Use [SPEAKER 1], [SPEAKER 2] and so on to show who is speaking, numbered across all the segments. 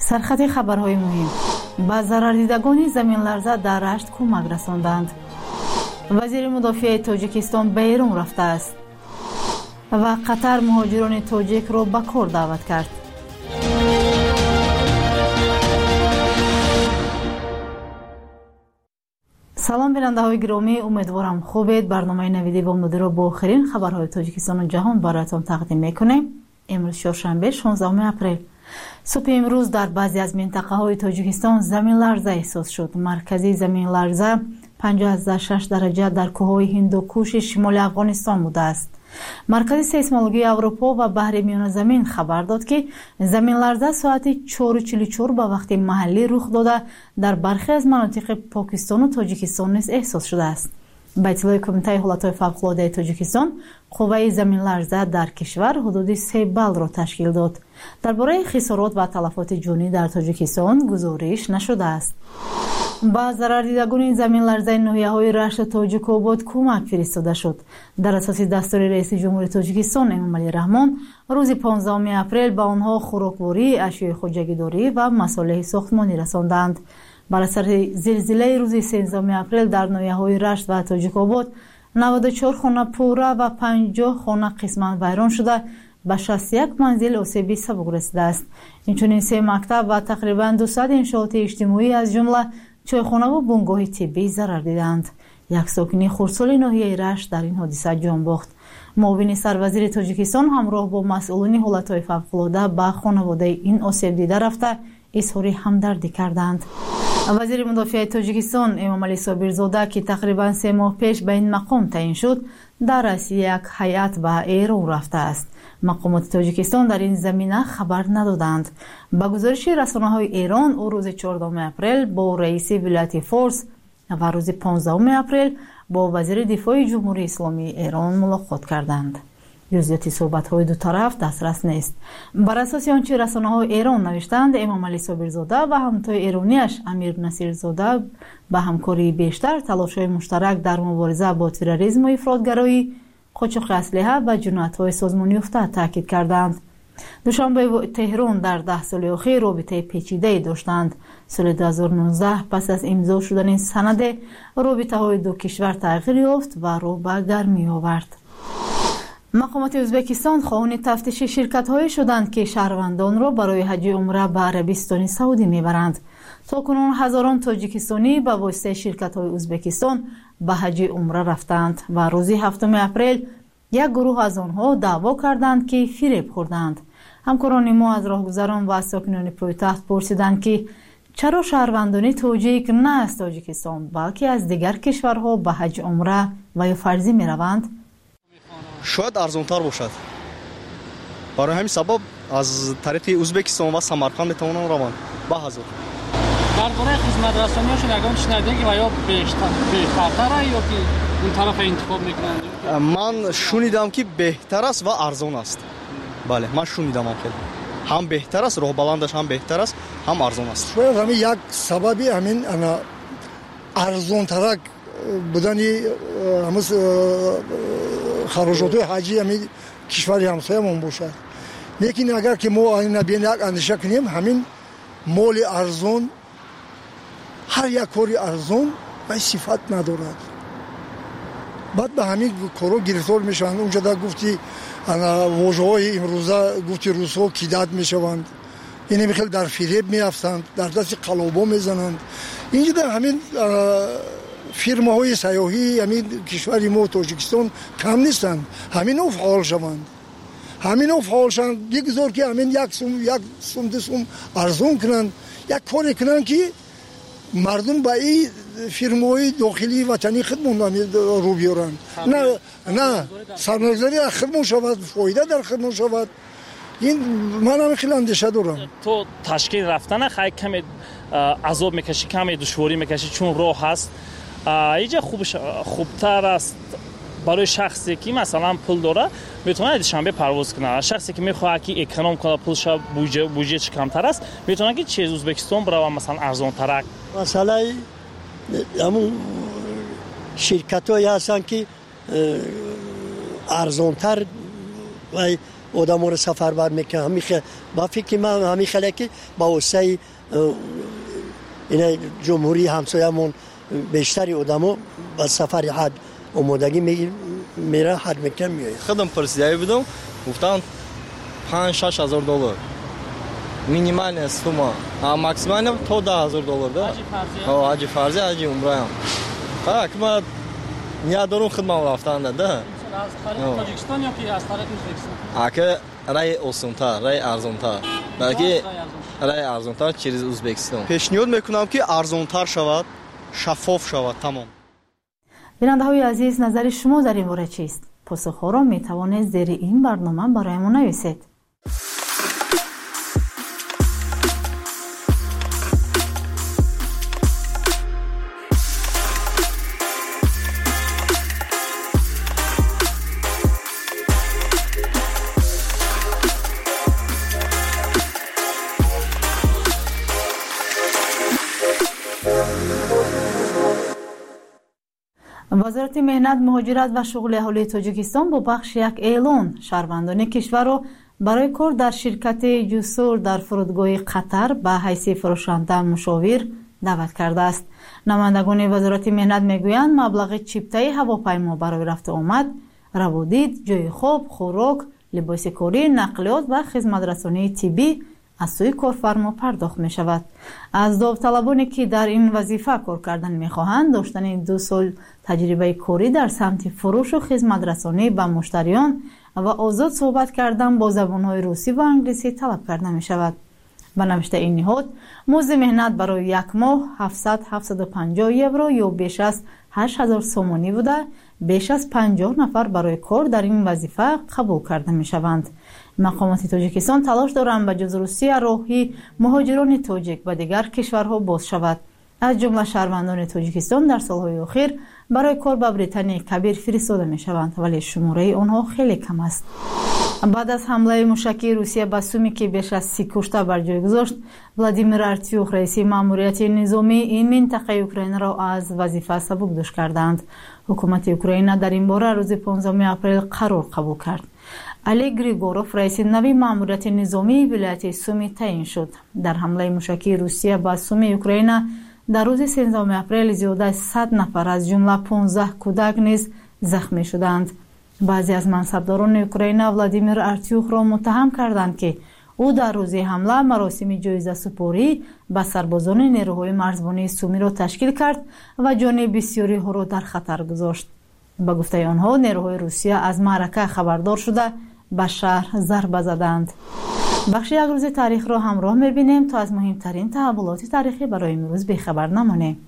[SPEAKER 1] سرخط خبرهای مهم: با ضرردیدگان زمین لرزه در رشت کمک رساندند. وزیر مدافع تاجیکستان به ایران رفته است و قطر مهاجران تاجیک را به کار دعوت کرد. سلام بیننده های گرامی، امیدوارم خوبید. برنامه نویدی بامدادی را با آخرین خبرهای تاجیکستان و جهان برایتان تقدیم میکنیم. امروز چهارشنبه 16 اپریل. صبح امروز در بعضی از منطقه های تاجیکستان زمین لرزه احساس شد. مرکزی زمین لرزه 5.6 درجه در کوههای هندوکوش شمال افغانستان بوده است. مرکز سیسمولوژی اروپا و بحر میان زمین خبر داد که زمین لرزه ساعت 4:44 به وقت محلی رخ داده در برخی از مناطق پاکستان و تاجیکستان نیز احساس شده است. به اطلاع کمیته حالتهای فوق‌العاده تاجیکستان، قوه زمین لرزه در کشور حدود 3 بال را تشکیل داد. درباره خسارات و تلفات جانی در تاجیکستان گزارش نشده است. با ضرردیدگان زمین لرزه ناحیه‌های رشت و تاجیک‌آباد کمک فرستاده شد. در اساس دستور رئیس جمهور تاجیکستان امامعلی رحمان، روز 15 اپریل به آنها خوراکواری، اشیاء خودجگیداری و مصالح ساختمانی رساندند. بر اثر زلزله روز 13 اپریل در ناحیه‌های رشت و تاجیک‌آباد 94 خانه پوره و 50 خانه قسماً ویران شده، به 61 منزل آسیب سبک رسیده است. اینچنین 3 مکتب و تقریباً 200 انشاءات اجتماعی از جمله چایخانه و بنگاه طبی ضرر دیدند. یک ساکن خردسال ناحیه رشت در این حادثه جان باخت. معاون سروزیر تاجیکستان همراه با مسئولان حالتهای فوق‌العاده به خانواده این آسیب دیده رفته اظهار همدردی کردند. وزیر مدافع تاجیکستان امامعلی صابرزاده که تقریباً 3 ماه پیش به این مقام تعیین شد، در رأس یک هیئت به ایران رفته است. مقامات تاجیکستان در این زمینه خبر ندادند. با گزارش رسانه‌های ایران، او روز 14 اپریل با رئیس ولایت فارس و روز 15 اپریل با وزیر دفاع جمهوری اسلامی ایران ملاقات کردند. جزئیات صحبت‌های دو طرف دسترس نیست. بر اساس آنچه رسانه‌های ایران نوشتند، امامعلی صابرزاده و همتای ایرانیش امیر نصیرزاده به همکاری بیشتر، تلاش‌های مشترک در مبارزه با تروریسم و افراط‌گرایی، قاچاق اسلحه و جنایت‌های سازمانی یافته تاکید کردند. دوشنبه و تهران در 10 سال اخیر رابطه پیچیده داشتند. سال 2019 پس از امضا شدن این سند، رابطه‌های دو کشور تغییر یافت و رو به گرمی آورد. مقامات ازبکستان خواهان تفتیش شرکت‌های شدند که شهروندان را برای حج عمره به عربستان سعودی میبرند. تاکنون هزاران تاجیکستانی به واسطه شرکت‌های ازبکستان به حج عمره رفتند و روز 7 اپریل یک گروه از آنها دعوا کردند که فریب خوردند. همکاران ما از راهگذران و ساکنان پایتخت پرسیدند که چرا شهروندان تاجیک نه از تاجیکستان بلکه از دیگر کشورها به حج عمره و یا فرضی میروند؟
[SPEAKER 2] شاید ارزان‌تر باشد. برای همین سبب از طریق ازبکستان و سمرقند میتوانند روند. با حضور
[SPEAKER 3] درباره خدمت رسانی‌هاشون اگه شنیدین که یا بهتره یا که اون طرف انتخاب میکنند؟
[SPEAKER 2] من شنیدم که بهتر است و ارزان است. بله، من شنیدم خیلی. هم بهتر است، راه بلندش هم بهتر است، هم ارزان است.
[SPEAKER 4] شاید همین یک سببی همین ارزان‌تر بودنی همون خراجات حجی همین کشور همسایه‌مون باشد. لیکن اگر که ما این نبین یک اندیشه کنیم، همین مال ارزان، هر یک کاری ارزان و صفت ندارد. بعد به همین کارو گرفتار میشوند. اونجا در گفتی واژه‌های امروزه گفتی روس‌ها کیدت میشوند. این میخواد در فریب میافتند، در دست قلابا میزنند. اینجا در همین فیرماهای سیاحی همین کشور ما تاجیکستان کم نیستند. همین فعال شوند. همین فعال شوند. بگذار که همین یک سوم دو سوم ارزان کنند. یک کاری کنند که مردم به این فیرماهای داخلی وطنی خدمت رو بیارند. نه سرمایه‌گذاری در خدمت شود، فایده در خدمت شود. این من هم خیلی اندیشه دارم.
[SPEAKER 3] تو تشکیل رفتن خیلی کمی عذاب میکشی، کمی دشواری میکشی چون راه هست. اینجا خوبتر است برای شخصی که مثلا پول داره میتونه دوشنبه پرواز کنه. شخصی که میخواد که اکونوم کنه، پولش بودجه چه کمتر است، میتونه که چیز ازبکستان بره مثلا ارزان تر.
[SPEAKER 5] مثلا همون شرکت‌هایی هستن که ارزانتر و آدم رو سفربر میکنه. با فکر من همین خلکی با واسه این جمهوری همسایه‌مون بیشتری آدمو با سفر حد آمادگی میره حد میکنه میاد.
[SPEAKER 2] خودم پرسیده بودم گفتن 5-6 هزار دلار مینیمال است ما ماکسیمال تا 10 هزار دلار ده. حاجی فرضی حاجی عمره هم. فقط ما نیادرون خدمت رفتن ده.
[SPEAKER 3] از طریق تاجیکستان یا که از طریق ازبکستان؟
[SPEAKER 2] اگه رای اوسونتر رای ارزونتر بلکه رای ارزونتر через ازبکستان پیشنهاد میکنم که ارزونتر شود شفاف شود. تمام.
[SPEAKER 1] بیننده‌های عزیز نظر شما در این باره چیست؟ پاسخ را می توانید زیر این برنامه برایمان نویسید. وزارت مهنت، مهاجرت و شغل اهالی تاجیکستان با بخش یک اعلان شهروندان کشور را برای کار در شرکت جسور در فرودگاه قطر به حیث فروشنده مشاور دعوت کرده است. نمایندگان وزارت مهنت میگویند مبلغ چیپته هواپیما برای رفت آمد، روادید، جای خواب، خوراک، لباس کاری، نقلیات و خدمترسانی طبی از سوی کارفرما پرداخت می شود. از داوطلبانی که در این وظیفه کار کردن می خواهند داشتن 2 سال تجربه کاری در سمت فروش و خدمت رسانی به مشتریان و آزاد صحبت کردن با زبانهای روسی و انگلیسی طلب کرده می شود. به نوشته این نهاد مزد مهنت برای یک ماه 700-750 یورو یا بیش از 8000 سومانی بوده، بیش از 50 نفر برای کار در این وظیفه قبول کرده می شوند. مقامات تاجیکستان تلاش دارند به جز روسیه راهی مهاجران تاجیک به دیگر کشورها باز شود. از جمله شهروندان تاجیکستان در سالهای اخیر برای کار به بریتانیای کبیر فرستاده می شوند ولی شماره آنها خیلی کم است. بعد از حمله موشکی روسیه به سومی که بیش از 30 کشته بر جای گذاشت، ولادیمیر ارتیوخ رئیس ماموریت نظامی این منطقه اوکراین را از وظیفه سبکدوش کردند. حکومت اوکراین در این باره روز 15 اپریل قرار قبول کرد. علی گریگوروف رئیس نوی ماموریت نظامی ولایت سومی تعیین شد. در حمله موشکی روسیه به سوم اوکراین در روز 13 اپریل زیاده از 100 نفر از جمله 15 کودک نیز زخمی شدند. بعضی از منصبداران اوکراین ولادیمیر ارتیوخ را متهم کردند که او در روز حمله مراسم جایزه سپاری به سربازان نیروهای مرزبانی سومی را تشکیل کرد و جان بسیاری ها را در خطر گذاشت. با گفته آنها نیروهای روسیه از معرکه خبردار شده به شهر ضربه زدند. بخش یک روز تاریخ را همراه می‌بینیم تا از مهمترین تحولات تاریخی برای امروز بی‌خبر نمانیم.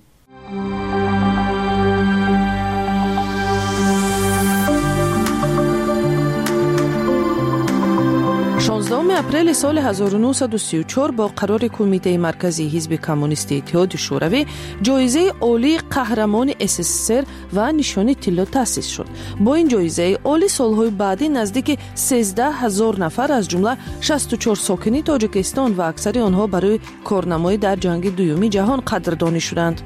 [SPEAKER 6] 16 اپریل سال 1934 با قرار کمیته مرکزی حزب کمونیست اتحاد شوروی جایزه عالی قهرمان SSSR و نشان طلا تأسیس شد. با این جایزه عالی سالهای بعدی نزدیک 13,000 نفر از جمله 64 ساکنی تاجیکستان و اکثر آنها برای کارنمایی در جنگ دوم جهان قدردانی شدند.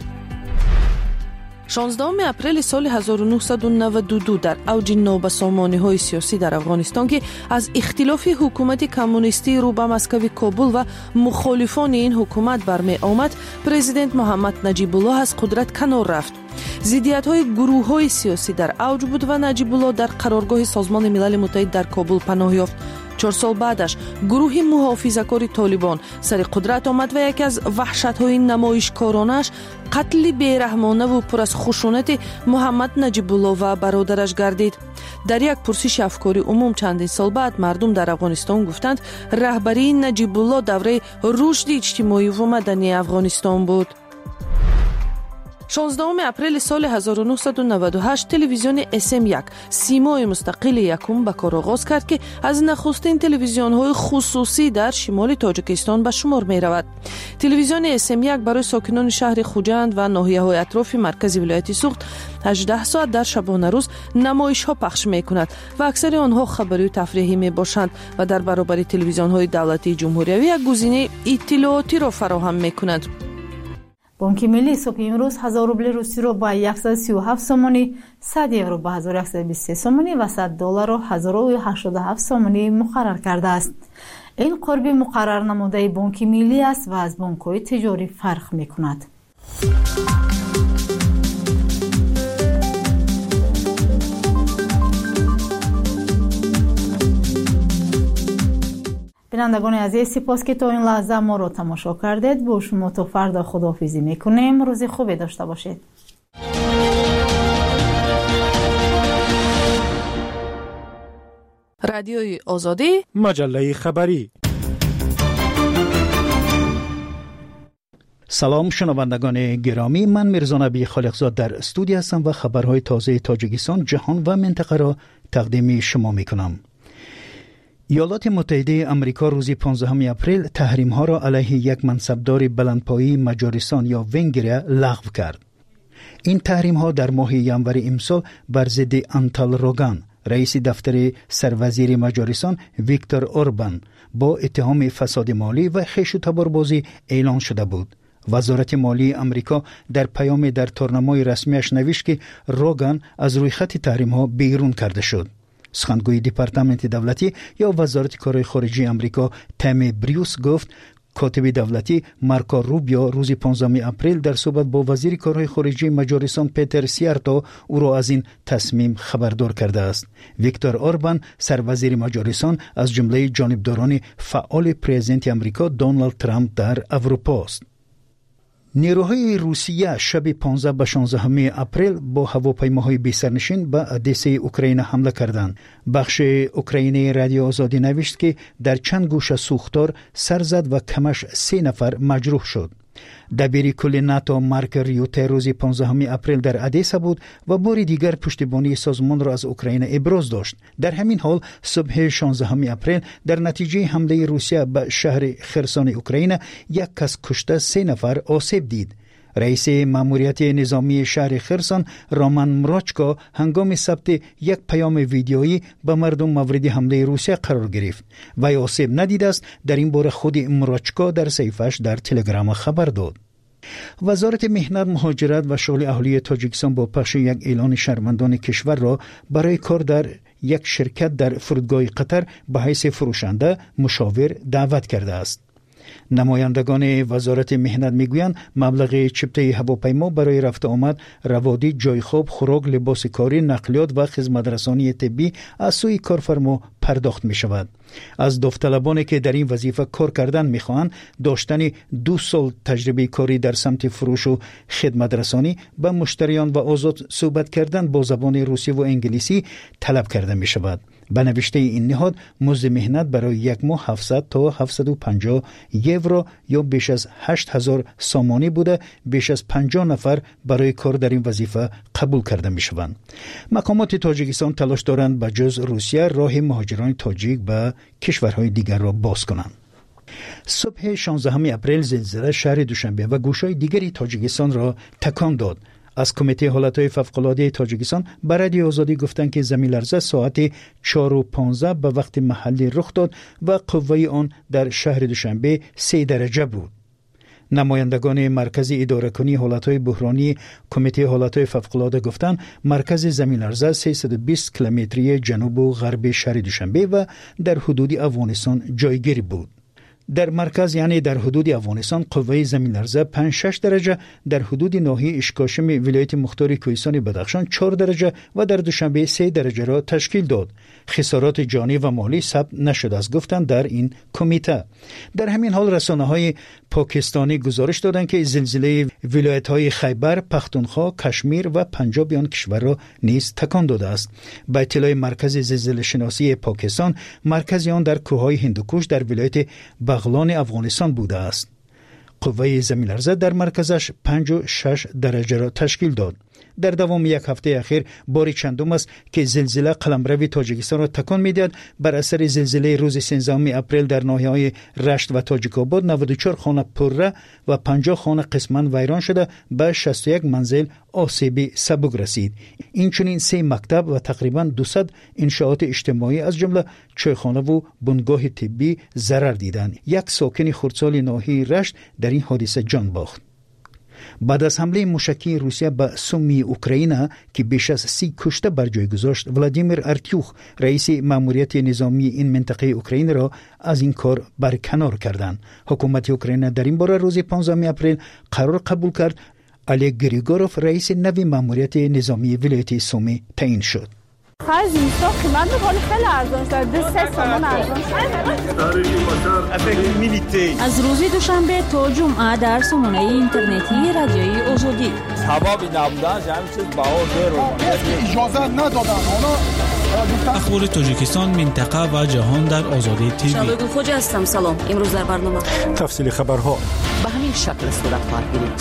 [SPEAKER 6] 16 اپریل سال 1992 در اوج نابسامانی‌های سیاسی در افغانستان که از اختلاف حکومت کمونیستی رو به مسکو کابل و مخالفان این حکومت برمی آمد، پرزیدنت محمد نجیب الله از قدرت کنار رفت. ضدیت‌های گروه‌های سیاسی در اوج بود و نجیب الله در قرارگاه سازمان ملل متحد در کابل پناه یافت. 4 سال بعدش گروه محافظه‌کار طالبان سر قدرت آمد و یکی از وحشت‌های نمایشکارانش قتل بی‌رحمانه و پر از خشونت محمد نجیب الله و برادرش گردید. در یک پرسش افکاری عموم چندین سال بعد مردم در افغانستان گفتند رهبری نجیب الله دوره رشد اجتماعی و مدنی افغانستان بود. 16 اپریل سال 1998 تلویزیون SM1 سیمای مستقل یکم به کار آغاز کرد که از نخستین تلویزیون‌های خصوصی در شمال تاجیکستان به شمار می رود. تلویزیون SM1 برای ساکنان شهر خوجند و ناحیه‌های اطراف مرکز ولایت سوخت 18 ساعت در شبانه روز نمایش‌ها پخش می کند و اکثر آنها خبری و تفریحی می باشند و در برابر تلویزیون‌های دولتی جمهوری یک گزینه اطلاعاتی را فراهم می کنند.
[SPEAKER 1] بانک ملی صبح امروز 1000 روبل روسی رو با 137 سومانی، 100 یورو با 1123 سومانی و $100 رو 1087 سومانی مقرر کرده است. این قربی مقرر نموده بانک ملی است و از بانک‌های تجاری فرق می‌کند. بینندگان عزیز، سپاس که تا این لحظه ما رو تماشا کردید. با شما تا فردا خداحافظی میکنیم. روز خوبی داشته باشید.
[SPEAKER 6] رادیوی آزادی،
[SPEAKER 7] مجله خبری. سلام شنوندگان گرامی، من میرزا نبی خالقزاد در استودیو هستم و خبرهای تازه تاجیکستان، جهان و منطقه را تقدیم شما میکنم. ایالات متحده آمریکا روز 15 اپریل تحریم‌ها را علیه یک منصبدار بلندپایه مجارستان یا ونگریا لغو کرد. این تحریم‌ها در ماه ینور امسال بر ضد انتال روگان، رئیس دفتر سروزیر مجارستان ویکتور اوربان، با اتهام فساد مالی و خیش و تباربازی اعلان شده بود. وزارت مالی آمریکا در پیام در تورنمای رسمیش نوشت که روگان از روی خط تحریم‌ها بیرون کرده شد. سخنگوی دپارتمنت دولتی یا وزارت کارهای خارجه آمریکا تام بریوس گفت کاتب دولتی مارکو روبیو روز 15 اپریل در صحبت با وزیر کارهای خارجه مجارستان پیتر سیارتو او را از این تصمیم خبردار کرده است. ویکتور اوربان سروزیر مجارستان از جمله جانبداران فعال پرزیدنت آمریکا دونالد ترامپ در اروپا است. نیروهای روسیه شب 15 به 16 اپریل با هواپیماهای بی‌سرنشین به ادسه اوکراین حمله کردند. بخش اوکراینی رادیو آزادی نوشت که در چند گوشه سوختار سر زد و کمش 3 نفر مجروح شد. دبیر کل ناتو مارک ریوته روز 15 اپریل در ادسه بود و بار دیگر پشتیبانی سازمان را از اوکراین ابراز داشت. در همین حال صبح 16 اپریل در نتیجه حمله روسیه به شهر خرسون اوکراین یک کس کشته 3 نفر آسیب دید. رئیس ماموریت نظامی شهر خرسون رومان مراچکا هنگام ثبت یک پیام ویدیویی به مردم مورد حمله روسیه قرار گرفت. وی آسیب ندیده است. در این باره خود مراچکا در صفحه‌اش در تلگرام خبر داد. وزارت مهنت، مهاجرت و شغل اهلی تاجیکستان با پخش یک اعلان شهروندان کشور را برای کار در یک شرکت در فرودگاه قطر به حیث فروشنده مشاور دعوت کرده است. نمایندگان وزارت مهنت میگویند مبلغ چپته هواپیما برای رفت آمد، روادی، جای خواب، خوراک، لباس کاری، نقلیات و خدمات رسانی طبی از سوی کارفرما پرداخت می شود. از داوطلبانی که در این وظیفه کار کردن می خواهند داشتن 2 سال تجربه کاری در سمت فروش و خدمات رسانی به مشتریان و آزاد صحبت کردن با زبان روسی و انگلیسی طلب کرده می شود. به نوشته این نهاد مزد مهنت برای یک ماه 700 تا 750 یورو یا بیش از 8000 سامانی بوده. بیش از 50 نفر برای کار در این وظیفه قبول کرده می شوند. مقامات تاجیکستان تلاش دارند به جز روسیه راه مهاجران تاجیک به کشورهای دیگر را باز کنند. صبح 16 اپریل زلزله شهر دوشنبه و گوشهای دیگری تاجیکستان را تکان داد. از کمیته حالتهای فوق‌العاده تاجیکستان به رادیو آزادی گفتند که زمین لرزه ساعت 4:15 به وقت محلی رخ داد و قوه آن در شهر دوشنبه 3 درجه بود. نمایندگان مرکز اداره کنی حالتهای بحرانی کمیته حالتهای فوق‌العاده گفتند مرکز زمین لرزه 320 کیلومتری جنوب و غرب شهر دوشنبه و در حدود افغانستان جایگیر بود. در مرکز یعنی در حدود افغانستان قوه زمین لرزه 5-6 درجه، در حدود ناحیه اشکاشم ولایت مختار کوهستان بدخشان 4 درجه و در دوشنبه 3 درجه را تشکیل داد. خسارات جانی و مالی ثبت نشده است گفتند در این کمیته. در همین حال رسانه‌های پاکستانی گزارش دادند که زلزله ولایت‌های خیبر، پختونخوا، کشمیر و پنجاب آن کشور را نیز تکان داده است. به اطلاع مرکز زلزله شناسی پاکستان، مرکز آن در کوههای هندوکش در ولایت بغلان افغانستان بوده است. قوه زمین لرزه در مرکزش 5 و 6 درجه را تشکیل داد. در دوام یک هفته اخیر باری چندم است که زلزله قلمرو تاجیکستان را تکان می‌دهد. بر اثر زلزله روز 13 اپریل در ناحیه‌های رشت و تاجیک آباد 94 خانه پره و 50 خانه قسماً ویران شده، به 61 منزل آسیب سبک رسید. اینچنین 3 مکتب و تقریباً 200 انشاءات اجتماعی از جمله چایخانه و بنگاه طبی ضرر دیدند. یک ساکن خردسال ناحیه رشت در این حادثه جان باخت. بعد از حمله موشکی روسیه به سومی اوکراین که بیش از 30 کشته بر جای گذاشت، ولادیمیر ارتیوخ رئیس ماموریت نظامی این منطقه اوکراین را از این کار برکنار کردند. حکومت اوکراین در این باره روز 15 اپریل قرار قبول کرد. الی گریگوروف رئیس نوی ماموریت نظامی ولایت سومی تعیین شد.
[SPEAKER 8] خرج اینستا قیمت حالی خیلی ارزان شد. 2 تومان ارزان شد.
[SPEAKER 9] از روز دوشنبه تا جمعه در سامانه اینترنتی رادیوی آزادی
[SPEAKER 10] سبب نبودنش همین چیز بها زیر
[SPEAKER 4] اجازه ندادن.
[SPEAKER 11] اخبار تاجیکستان، منطقه و جهان در آزادی تیوی.
[SPEAKER 9] شبگو خوجا هستم. سلام. امروز در برنامه
[SPEAKER 12] تفصیل خبرها
[SPEAKER 9] به همین شکل صورت خواهد گرفت.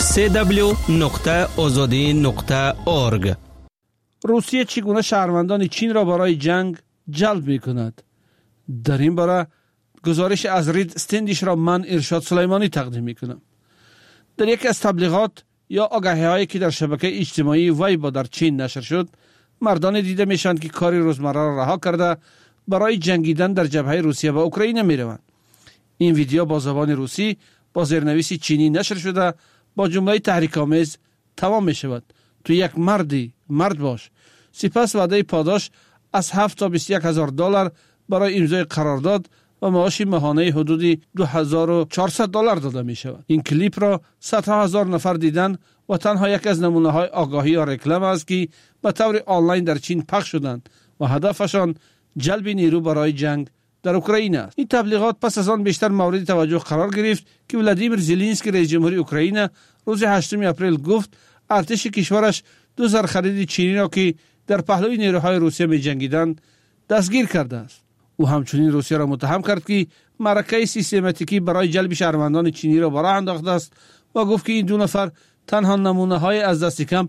[SPEAKER 13] www.azadi.org.
[SPEAKER 14] روسیه چگونه شهروندان چین را برای جنگ جلب می کند؟ در این باره گزارش از رید استندیش را من ارشاد سلیمانی تقدیم می کنم. در یکی از تبلیغات یا آگاهی هایی که در شبکه اجتماعی ویبو در چین نشر شد، مردان دیده میشند که کاری روزمره را رها کرده برای جنگیدن در جبهه روسیه و اوکراین می روند. این ویدیو با زبان روسی با زیرنویس چینی نشر شده با جمله تحریک‌آمیز تمام می شود: تو یک مرد باش. سپس وعده پاداش از 7 تا 21,000 دلار برای امضای قرارداد و معاش ماهانه حدود 2,400 دلار داده می شود. این کلیپ را صدها هزار نفر دیدن و تنها یک از نمونه های آگاهی یا رکلام است که به طور آنلاین در چین پخش شدند و هدفشان جلب نیرو برای جنگ در اوکراین است. این تبلیغات پس از آن بیشتر مورد توجه قرار گرفت که ولادیمیر زلنسکی رئیس جمهوری اوکراین روز 8 اپریل گفت ارتش کشورش 2 زرخرید چینی را که در پهلوی نیروهای روسیه می جنگیدند دستگیر کرده است. او همچنین روسیه را متهم کرد که معرکه سیستماتیکی برای جلب شهروندان چینی را به راه انداخته است و گفت که این 2 نفر تنها نمونه های از دست کم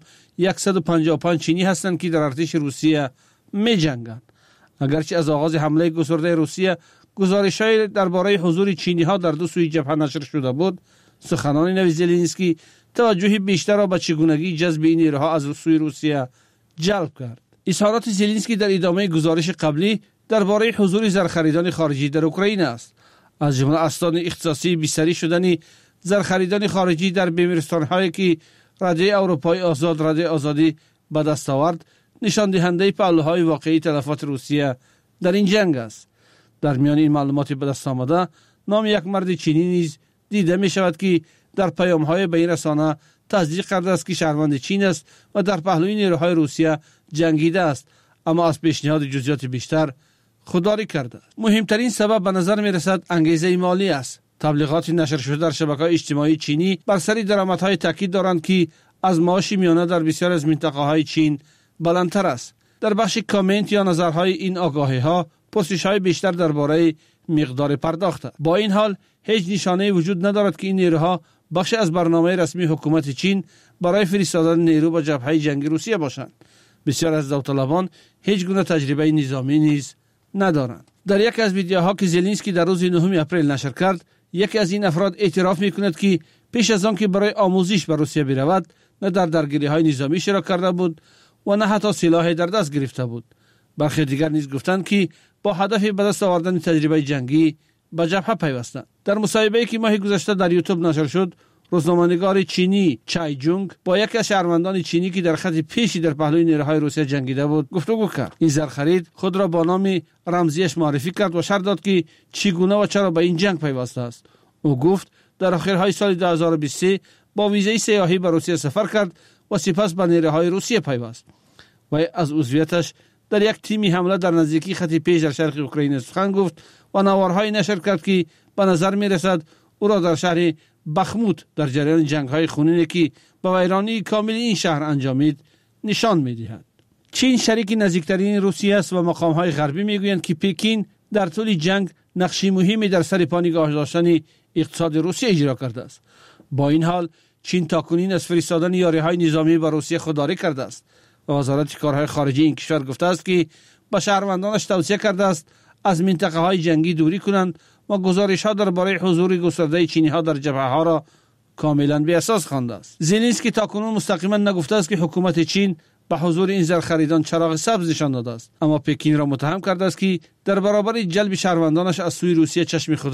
[SPEAKER 14] 155 چینی هستند که در ارتش روسیه می جنگند. اگرچه از آغاز حمله گسترده روسیه گزارش‌های درباره حضور چینی ها در 2 سوی جبهه نشر شده بود، سخنان نوی زلنسکی توجه بیشتر را به چگونگی جذب این نیروها از سوی روسیه جلب کرد. اظهارات زلنسکی در ادامه گزارش قبلی درباره حضور زرخریدان خارجی در اوکراین است. از جمله اسناد اختصاصی بستری شدن زرخریدان خارجی در بیمارستان‌هایی که رده اروپای آزاد رده آزادی به دست آورد نشان دهنده پهلوهای واقعی تلفات روسیه در این جنگ است. در میان این معلومات به دست آمده نام یک مرد چینی نیز دیده می شود که در پیام‌های به این رسانه تصدیق کرده است که شهروند چین است و در پهلوی نیروهای روسیه جنگیده است، اما از پیشنهاد جزئیات بیشتر خودداری کرده است. مهمترین سبب به نظر می رسد انگیزه مالی است. تبلیغات نشر شده در شبکه‌های اجتماعی چینی بر سر درآمدهای تاکید دارند که از معاش میانه در بسیار از منطقه‌های چین بلندتر است. در بخش کامنت یا نظرهای این آگاهی‌ها پرسش‌های بیشتر درباره مقدار پرداخت. با این حال هیچ نشانه‌ای وجود ندارد که این نیروها بخش از برنامه رسمی حکومت چین برای فرستادن نیرو به جبهه جنگی روسیه باشند. بسیار از داوطلبان هیچ گونه تجربه نظامی نیز ندارند. در یک از ویدیوها که زلنسکی در روز 9 اپریل نشر کرد، یکی از این افراد اعتراف می‌کند که پیش از آن که برای آموزش به روسیه برود، نه در درگیری‌های نظامی شرکت کرده بود و نه حتی سلاحی در دست گرفته بود. برخی دیگر نیز گفتند که با هدف به دست آوردن تجربه جنگی به جبهه پیوستند. در مصاحبه‌ای که ماه گذشته در یوتیوب نشر شد، روزنامه‌نگار چینی چای جونگ با یکی از شهروندان چینی که در خط پیشی در پهلوی نیروهای روسیه جنگیده بود گفتگو کرد. این زرخرید خود را با نام رمزیش معرفی کرد و شرح داد که چگونه و چرا به این جنگ پیوسته است. او گفت در آخرهای سال 2023 با ویزای سیاحی به روسیه سفر کرد و سپس به نیروهای روسیه پیوست. و از عضویتش در یک تیمی حمله در نزدیکی خط پیش در شرق اوکراین سخن گفت و نوارهای نشر کرد که به نظر می رسد او را در شهر بخموت در جریان جنگ‌های خونینی که به ویرانی کامل این شهر انجامید نشان می‌دهد. چین شریک نزدیکترین روسیه است و مقام‌های غربی می‌گویند که پکین در طول جنگ نقشی مهمی در سر پا نگاه داشتن اقتصاد روسیه اجرا کرده است. با این حال چین تاکنون از فرستادن یاری‌های نظامی به روسیه خودداری کرده است و وزارت کارهای خارجه این کشور گفته است که به شهروندانش توصیه کرده است از منطقه‌های جنگی دوری کنند و گزارش‌ها درباره حضور گسترده چینی‌ها در جبهه‌ها را کاملاً بی اساس خوانده است. زلنسکی تاکنون مستقیما نگفته است که حکومت چین به حضور این زرخریدان چراغ سبز نشان داده است، اما پکین را متهم کرده است که در برابر جلب شهروندانش از سوی روسیه چشم خود را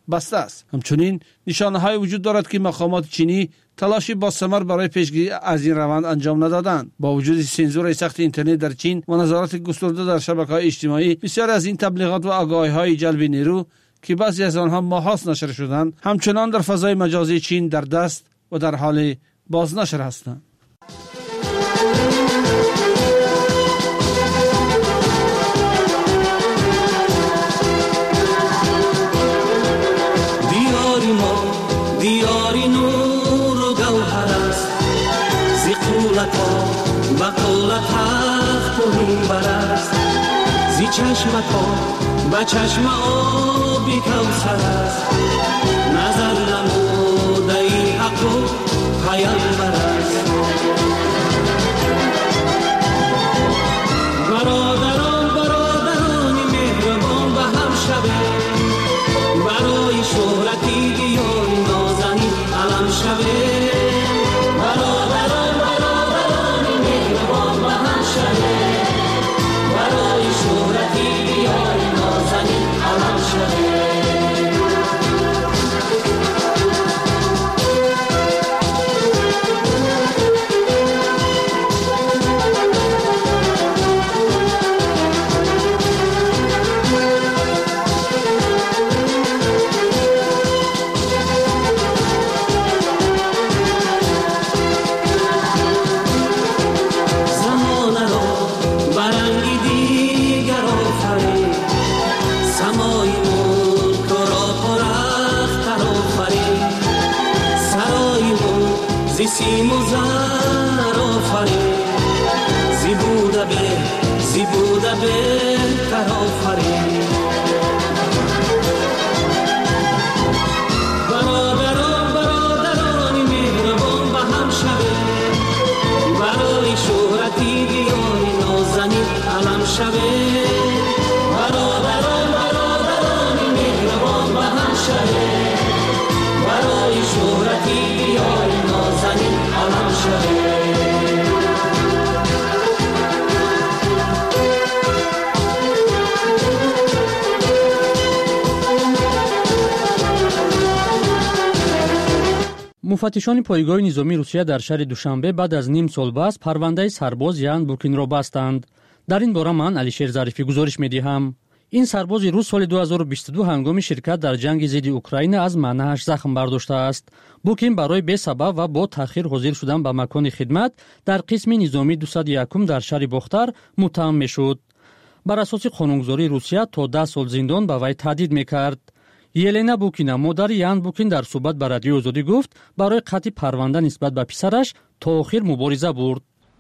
[SPEAKER 14] بسته است. همچنین نشانه‌های وجود دارد که مقامات چینی تلاشی با ثمر برای پیشگیری از این روند انجام ندادند. با وجود سانسور سخت اینترنت در چین و نظارت گسترده در شبکه‌های اجتماعی، بسیار از این تبلیغات و آگاهی‌های جلب نیرو که بعضی از آنها ماهاست نشر شدند، همچنان در فضای مجازی چین در دست و در حال بازنشر هستند.
[SPEAKER 12] دیاری نور و گوهر است، زی قولت ها و قولت تخت و منبر است، زی چشمت ها و چشم آبی کوثر است، نظر نموده ای حق و پیامبر است. برادران مهربان به هم شبه، برای شهرتی دیاری نازنین علم شبه. برادران مهربان به هم شبه، برای شهرتی دیاری نازنین علم شبه. سیم و زر آفرین، زی بوده بهتر آفرین. برادران مهربان به هم شبه، برای شهرتی دیاری نازنین علم شبه. برادران مهربان به هم شبه، برای شهرتی دیاری نازنین علم شبه.
[SPEAKER 13] مفتشان پایگاه نظامی روسیه در شهر دوشنبه بعد از نیم سال بس پرونده سرباز یان بوکین را بستند. در این باره من علیشیر ظریفی گزارش می‌دهم. این سرباز روس سال 2022 هنگام شرکت در جنگ ضد اوکراین از منه‌اش زخم برداشته است. بوکین برای بی سبب و با تأخیر حاضر شدن به مکان خدمت در قسم نظامی 201 در شهر بختر متهم می‌شد. بر اساس قانونگذاری روسیه تا 10 سال زندان به وی تهدید می‌کرد. یلنا بوکینا مادر یان بوکین در صحبت با رادیو آزادی گفت برای قطع پرونده نسبت به پسرش تا آخر مبارزه برد.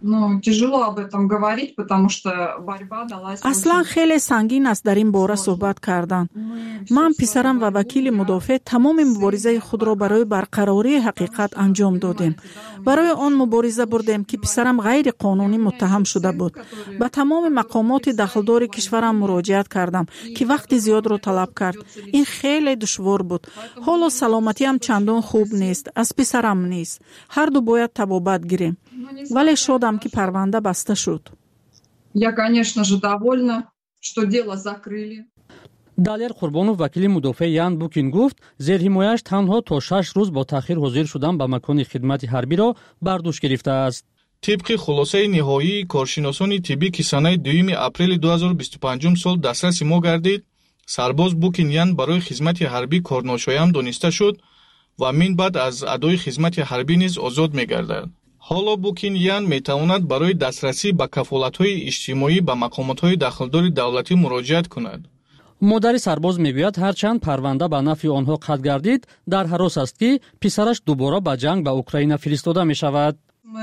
[SPEAKER 15] اصلا خیلی سنگین است در این باره صحبت کردن. من پسرم و وکیل مدافع تمام مبارزه خود را برای برقراری حقیقت انجام دادیم. برای آن مبارزه بردیم که پسرم غیر قانونی متهم شده بود. به تمام مقامات دخلدار کشورم مراجعت کردم که وقت زیاد را طلب کرد. این خیلی دشوار بود. حالا سلامتی هم چندان خوب نیست. از پسرم نیست. هر دو باید طبابت گیریم. ولی شدم که پرونده بسته شد.
[SPEAKER 16] Я, конечно же, довольна, что дело закрыли.
[SPEAKER 13] دالر قربانов وکیل مدافع یان بوکین گفت زیر حمایتش تنها تا 6 روز با تأخیر حاضر شدن به مکان خدمت حربی را برداشت گرفته است.
[SPEAKER 17] طبق خلاصه نهایی کارشناسان طبی که سنه 2 اپریل 2025 سال دسترس ما گردید، سرباز بوکین یان برای خدمت حربی کارناشایان دانسته شد و من بعد از ادای خدمت حربی نیز آزاد می‌گردد. حالا بوکین یان میتواند برای دسترسی به کفالت‌های اجتماعی به مقامات‌های دخلدار دولتی مراجعت کند.
[SPEAKER 13] مادر سرباز میگوید هرچند پرونده به نفع آنها قطع گردید، در حراس است که پسرش دوباره به جنگ به اوکراین فرستاده می شود.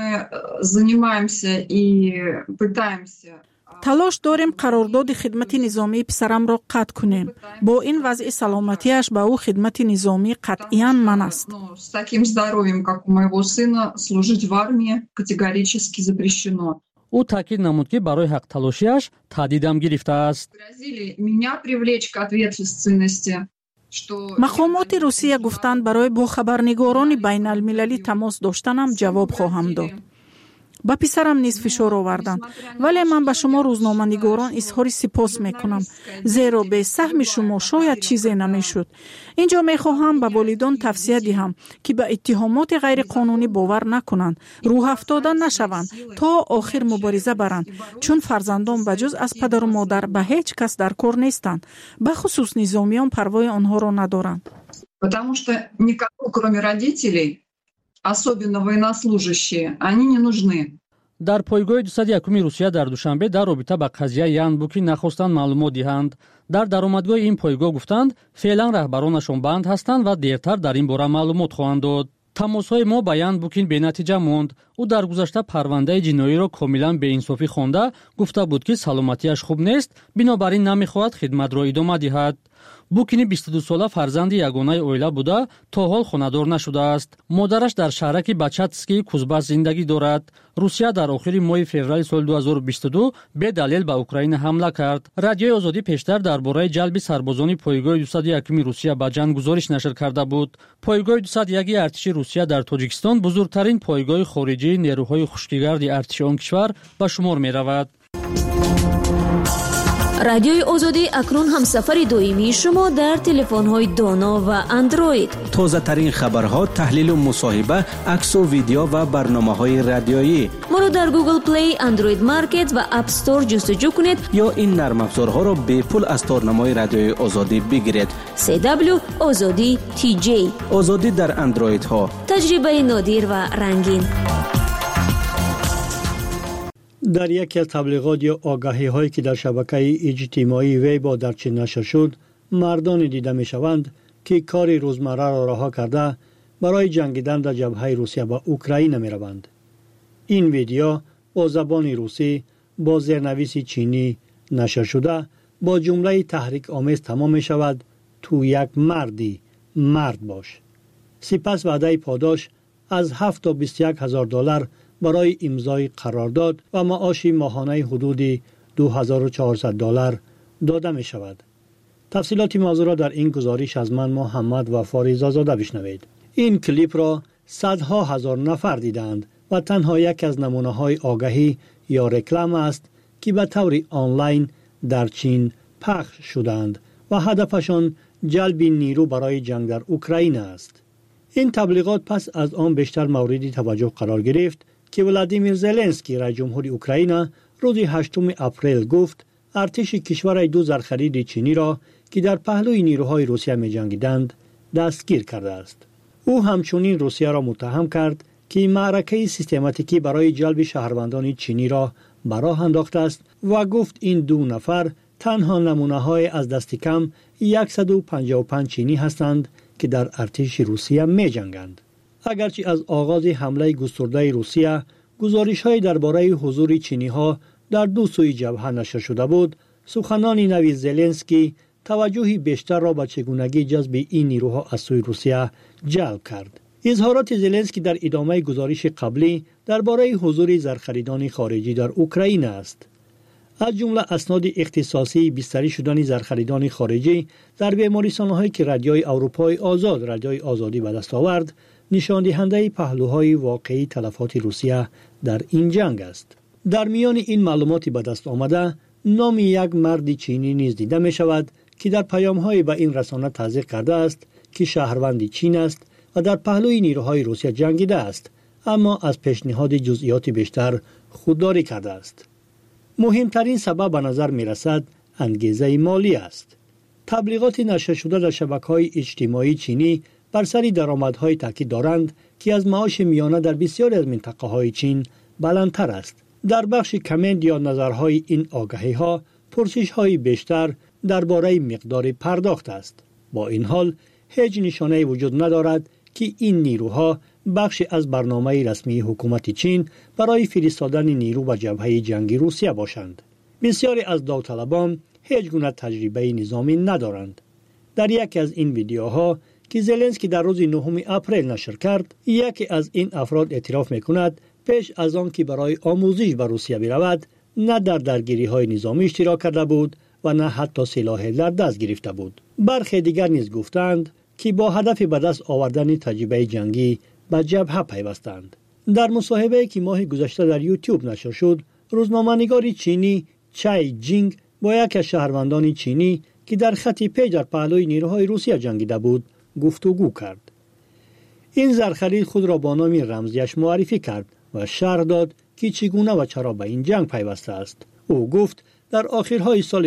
[SPEAKER 15] تلاش داریم قرارداد خدمت نظامی پسرم را قطع کنیم. با این وضع سلامتیش به او خدمت نظامی قطعاً من است.
[SPEAKER 16] С таким здоровьем, как у моего сына, служить в армии категорически запрещено.
[SPEAKER 13] او تاکید نمود که برای حق تلاشیش تهدیدم گرفته است.
[SPEAKER 16] Меня привлечь к ответственности.
[SPEAKER 15] مقامات روسیه گفتند برای با خبرنگاران بین المللی تماس داشتنم جواب خواهم داد. ба писарам низ фишор оварданд. вале ман ба шумо рӯзноманигорон изҳори сипос мекунам, зеро бе саҳми шумо шояд чизе намешуд. инҷо мехоҳам ба волидон тавсия диҳам ки ба иттиҳомоти ғайриқонунӣ бовар накунанд, рӯҳафтода нашаванд, то охир мубориза баранд, чун фарзандон ба ҷуз аз падару модар ба ҳеҷ кас дар кор нестанд, ба хусус низомиён парвои онҳоро надоранд.
[SPEAKER 16] Потому что никому, кроме родителей, особенно военнослужащие, они не нужны.
[SPEAKER 13] дар пойгоҳи 201 русия дар душанбе дар робита ба қазияи Янбуки нахостанд маълумот диҳанд. дар даромадгоҳи ин пойгоҳ гуфтанд, феълан раҳбаронашон банд ҳастанд ва дертар дар ин бора маълумот хоҳанд дод. тамосҳои мо ба Янбукин бенатиҷа монд. ӯ дар гузашта парвандаи ҷиноиро комилан беинсофӣ хонда, гуфта буд ки саломатиаш хуб нест, бинобар ин намехоҳад хидматро идома диҳад. Букини 22-сола фарзанди ягонаи оила буда, то ҳол хонадор нашудааст. модараш дар шаҳраки Бачатскии Кузбасс зиндагӣ дорад. русия дар охири моҳи феврали соли 2022 бедалел ба Украина ҳамла кард. радиои озодӣ пештар дар бораи ҷалби сарбозони пойгоҳи 201 русия ба ҷанг гузориш нашр карда буд. пойгоҳи 201 артиши русия дар Тоҷикистон бузургтарин пойгоҳи хориҷии нерӯҳои хушкигарди артиши он кишвар ба шумор меравад.
[SPEAKER 9] радиои озодӣ акнун ҳамсафари доимии шумо дар телефонҳои доно ва андроид.
[SPEAKER 18] тозатарин хабарҳо, таҳлилу мусоҳиба, аксу видео ва барномаҳои радиоӣ.
[SPEAKER 9] моро дар Google Play, Android Market ва App Store ҷустуҷӯ кунед
[SPEAKER 18] ё ин нармафзорҳоро бепул аз торнамои радиои озодӣ бигиред.
[SPEAKER 9] CW Озодӣ TJ.
[SPEAKER 18] озодӣ дар андроидҳо.
[SPEAKER 9] таҷрибаи нодир ва рангин.
[SPEAKER 19] дар яке аз таблиғот ё огаҳиҳое ки дар шабакаи иҷтимоии Weibo дар чин нашр шуд, мардоне дида мешаванд ки кори рӯзмарраро раҳо карда барои ҷангидан дар ҷабҳаи Русия ба Украина мераванд. ин видео бо забони русӣ бо зернависи чинӣ нашр шуда бо ҷумлаи таҳрикомез тамом мешавад: ту як марди, мард бош. сипас ваъдаи подош аз 7 то 21 ҳазор доллар برای امضای قرارداد و معاشی ماهانه حدود 2400 دلار داده می شود. تفصیلات موضوع را در این گزارش از من محمد و فاریزاده بشنوید. این کلیپ را صدها هزار نفر دیدند و تنها یک از نمونه های آگهی یا رکلام است که به طور آنلاین در چین پخش شدند و هدفشان جلب نیرو برای جنگ در اوکراین است. این تبلیغات پس از آن بیشتر مورد توجه قرار گرفت که ولادیمیر زلنسکی رئیس جمهور اوکراین روز 8 اپریل گفت ارتش کشور دو زرخرید چینی را که در پهلوی نیروهای روسیه می جنگیدند دستگیر کرده است. او همچنین روسیه را متهم کرد که معرکه سیستماتیکی برای جلب شهروندان چینی را به راه انداخته است و گفت این دو نفر تنها نمونه‌های از دست کم 155 چینی هستند که در ارتش روسیه می جنگند. اگرچه از آغاز حمله گسترده روسیه گزارش‌های درباره حضور چینی‌ها در دو سوی جبهه نشر شده بود، سخنان نوی زلنسکی توجه بیشتر را به چگونگی جذب این نیروها از سوی روسیه جلب کرد. اظهارات زلنسکی در ادامه گزارش قبلی درباره حضور زرخریدان خارجی در اوکراین است. از جمله اسناد اختصاصی بستری شدن زرخریدان خارجی در بیمارستان‌هایی که رادیوی اروپای آزاد، رادیوی آزادی به دست آورد، نشان دهنده پهلوهای واقعی تلفات روسیه در این جنگ است. در میان این معلومات به دست آمده نام یک مرد چینی نیز دیده می شود که در پیام‌های به این رسانه تزریق کرده است که شهروند چین است و در پهلوی نیروهای روسیه جنگیده است، اما از پیشنهاد جزئیات بیشتر خودداری کرده است. مهمترین سبب به نظر می رسد انگیزه مالی است. تبلیغات نشر شده در شبکه‌های اجتماعی چینی بر سر درآمدهای تاکید دارند که از معاش میانه در بسیاری از منطقه‌های چین بلندتر است. در بخش کامنت یا نظرهای این آگهی‌ها پرسش‌های بیشتر درباره مقدار پرداخت است. با این حال هیچ نشانه‌ای وجود ندارد که این نیروها بخشی از برنامه رسمی حکومت چین برای فرستادن نیرو به جبهه جنگی روسیه باشند. بسیاری از داوطلبان هیچ گونه تجربه نظامی ندارند. در یکی از این ویدیوها که زلنسکی در روز 9 اپریل نشر کرد، یکی از این افراد اعتراف می‌کند پیش از آن که برای آموزش به روسیه برود، نه در درگیری‌های نظامی اشتراک کرده بود و نه حتی سلاح در دست گرفته بود. برخی دیگر نیز گفتند که با هدف به دست آوردن تجربه جنگی به جبهه پیوستند. در مصاحبه‌ای که ماه گذشته در یوتیوب نشر شد، روزنامه‌نگار چینی چای جینگ با یک از شهروندان چینی که در خط پی در پهلوی نیروهای روسیه جنگیده بود گفتگو کرد. این زرخرید خود را با نام رمزیش معرفی کرد و شرح داد که چگونه و چرا به این جنگ پیوسته است. او گفت در آخرهای سال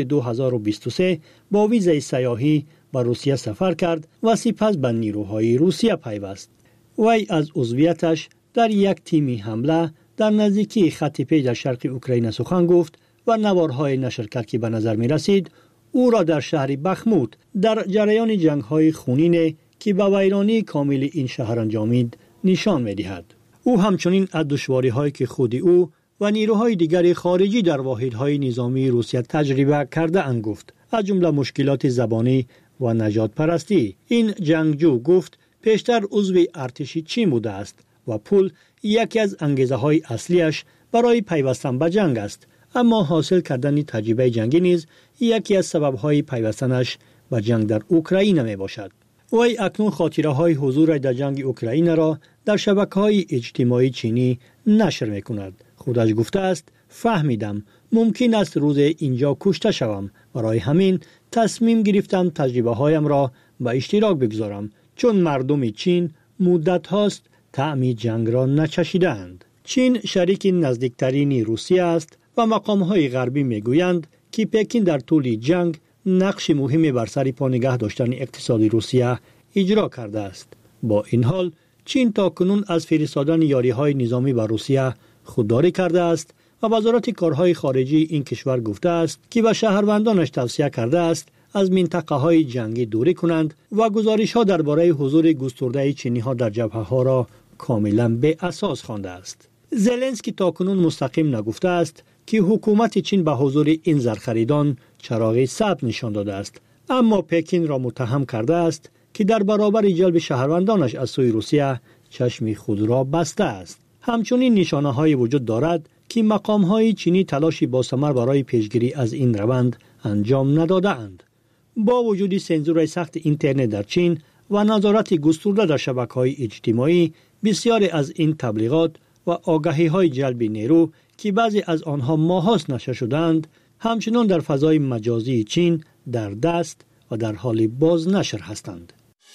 [SPEAKER 19] 2023 با ویزای سیاحی به روسیه سفر کرد و سپس به نیروهای روسیه پیوست. وی از عضویتش در یک تیمی حمله در نزدیکی خط پی در شرق اوکراین سخن گفت و نوارهای نشر کرد که به نظر می رسید او را در شهر بخموت در جریان جنگ‌های خونین که به ویرانی کامل این شهر انجامید نشان می دهد. او همچنین از دشواری‌هایی که خود او و نیروهای دیگر خارجی در واحدهای نظامی روسیه تجربه کرده اند گفت، از جمله مشکلات زبانی و نژاد پرستی. این جنگجو گفت پیشتر عضو ارتش چین بوده است و پول یکی از انگیزه‌های اصلیش برای پیوستن به جنگ است، اما حاصل کردن تجربه جنگی نیز یکی از سبب‌های پیوستنش به جنگ در اوکراین می باشد. وی اکنون خاطره‌های حضور در جنگ اوکراین را در شبکه‌های اجتماعی چینی نشر می‌کند. خودش گفته است فهمیدم ممکن است روز اینجا کشته شوم، برای همین تصمیم گرفتم تجربه‌هایم را به اشتراک بگذارم، چون مردم چین مدت هاست طعم جنگ را نچشیدند. چین شریک نزدیکترین روسیه است و مقام‌های غربی می‌گویند که پکین در طول جنگ نقش مهمی بر سر پا نگه داشتن اقتصاد روسیه اجرا کرده است. با این حال چین تاکنون از فرستادن یاری‌های نظامی به روسیه خودداری کرده است و وزارت کارهای خارجی این کشور گفته است که به شهروندانش توصیه کرده است از منطقه‌های جنگی دوری کنند و گزارش‌ها درباره حضور گسترده چینی‌ها در جبهه‌ها را کاملا به اساس خوانده است. زلنسکی تاکنون مستقیم نگفته است که حکومت چین به حضور این زرخریدان چراغ سبز نشان داده است، اما پکین را متهم کرده است که در برابر جلب شهروندانش از سوی روسیه چشم خود را بسته است. همچنین نشانه‌هایی وجود دارد که مقام‌های چینی تلاشی باثمر برای پیشگیری از این روند انجام نداده‌اند. با وجود سانسور سخت اینترنت در چین و نظارت گسترده در شبکه‌های اجتماعی، بسیاری از این تبلیغات و آگاهی‌های جلب نیرو که بعضی از آنها ماهاست نشر شدند، همچنان در فضای مجازی چین در دست و در حال بازنشر هستند.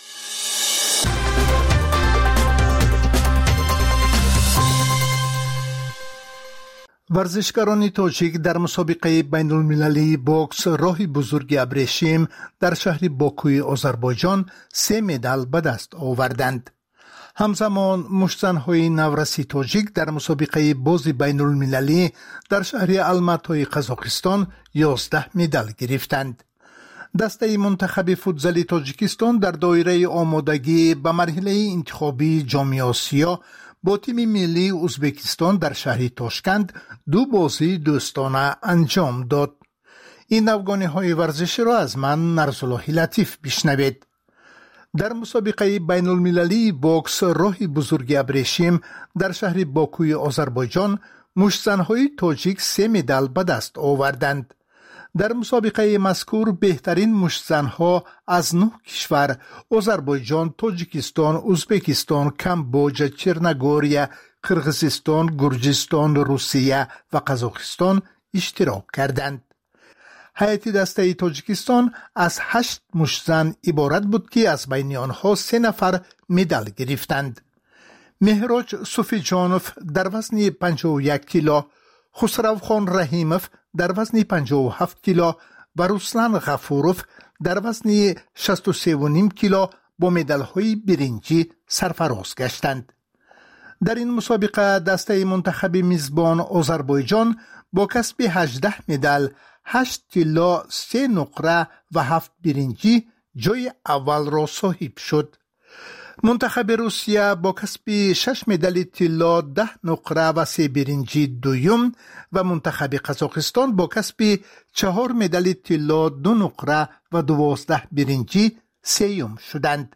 [SPEAKER 20] ورزشکاران تاجیک در مسابقه بین المللی بوکس راه بزرگ ابریشم در شهر باکوی آذربایجان 3 مدال به دست آوردند. همزمان مشت‌زن‌های نورسی تاجیک در مسابقه باز بین المللی در شهر الماتای قزاقستان 11 مدال گرفتند. دسته منتخب فوتزال تاجیکستان در دایره آمادگی به مرحله انتخابی جام آسیا با تیم ملی ازبکستان در شهر تاشکند 2 بازی دوستانه انجام داد. این افغانی‌های ورزشی را از من نرسالله لطیف بشنوید. در مسابقه بین المللی بوکس راه بزرگ ابریشم در شهر باکوی آذربایجان مشت‌زن‌های تاجیک 3 مدال به دست آوردند. در مسابقه مذکور بهترین مشت‌زن‌ها از 9 کشور آذربایجان، تاجیکستان، ازبکستان، کامبوجا، چرنگوریا، قرغیزستان، گرجستان، روسیه و قزاقستان اشتراک کردند. هیئت دسته تاجیکستان از 8 مشت‌زن عبارت بود که از بین آنها 3 نفر مدال گرفتند. مهراج صوفیجانوف در وزن 51 کیلو، خسروخان رحیموف در وزن 57 کیلو و رسلان غفوروف در وزن 63.5 کیلو با مدال‌های برنجی سرفراز گشتند. در این مسابقه دسته منتخب میزبان آذربایجان با کسب 18 مدال، 8 طلا، 3 نقره و 7 برنجی جای اول را صاحب شد. منتخب روسیه با کسب 6 مدال طلا، 10 نقره و 3 برنجی دوم و منتخب قزاقستان با کسب 4 مدال طلا، 2 نقره و 12 برنجی سوم شدند.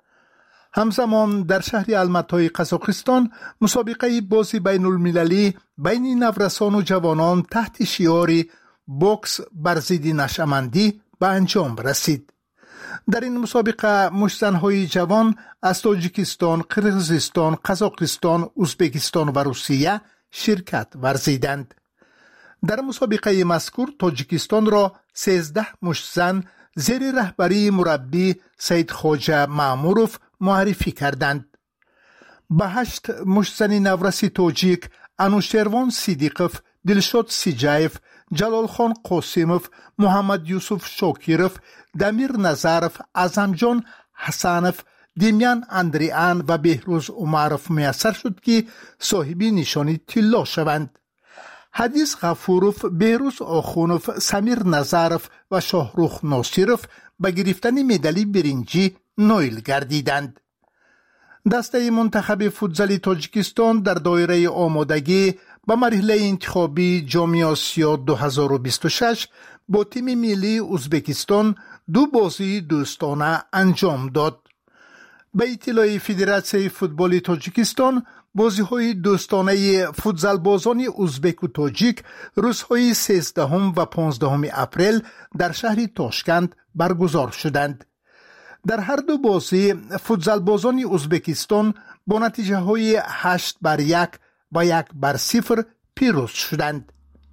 [SPEAKER 20] همزمان در شهر الماتای قزاقستان مسابقه باز بین المللی بین نورسان و جوانان تحت شعار بوکس بر ضد نشه‌مندی به انجام رسید. در این مسابقه مشت‌زن‌های جوان از تاجیکستان، قرقیزستان، قزاقستان، ازبکستان و روسیه شرکت ورزیدند. در مسابقه مذکور تاجیکستان را 13 مشت‌زن زیر رهبری مربی سید خواجه معموروف معرفی کردند. به 8 مشت‌زن نورسی تاجیک انوشیروان صدیقوف، دلشاد سیجایف، جلال خان قاسموف، محمد یوسف شاکیروف، دمیر نظرف، اعظمجان حسنوف، دیمیان اندریان و بهروز عمروف میسر شد که صاحبی نشانی طلا شوند. حدیث غفوروف، بهروز آخونوف، سمیر نظرف و شاهروخ ناصیروف به گرفتن مدال برنجی نایل گردیدند. دسته منتخب فوتزال تاجیکستان در دایره آمادگی به مرحله انتخابی جام آسیا 2026 با تیم ملی ازبکستان 2 بازی دوستانه انجام داد. به اطلاع فدراسیون فوتبال تاجیکستان، بازی‌های دوستانه فوتزال بازان ازبک و تاجیک روزهای 13 و 15 اپریل در شهر تاشکند برگزار شدند. در هر 2 بازی فوتزال بازان ازبکستان با نتیجه های 8-1 و 1-0 پیروز شدند.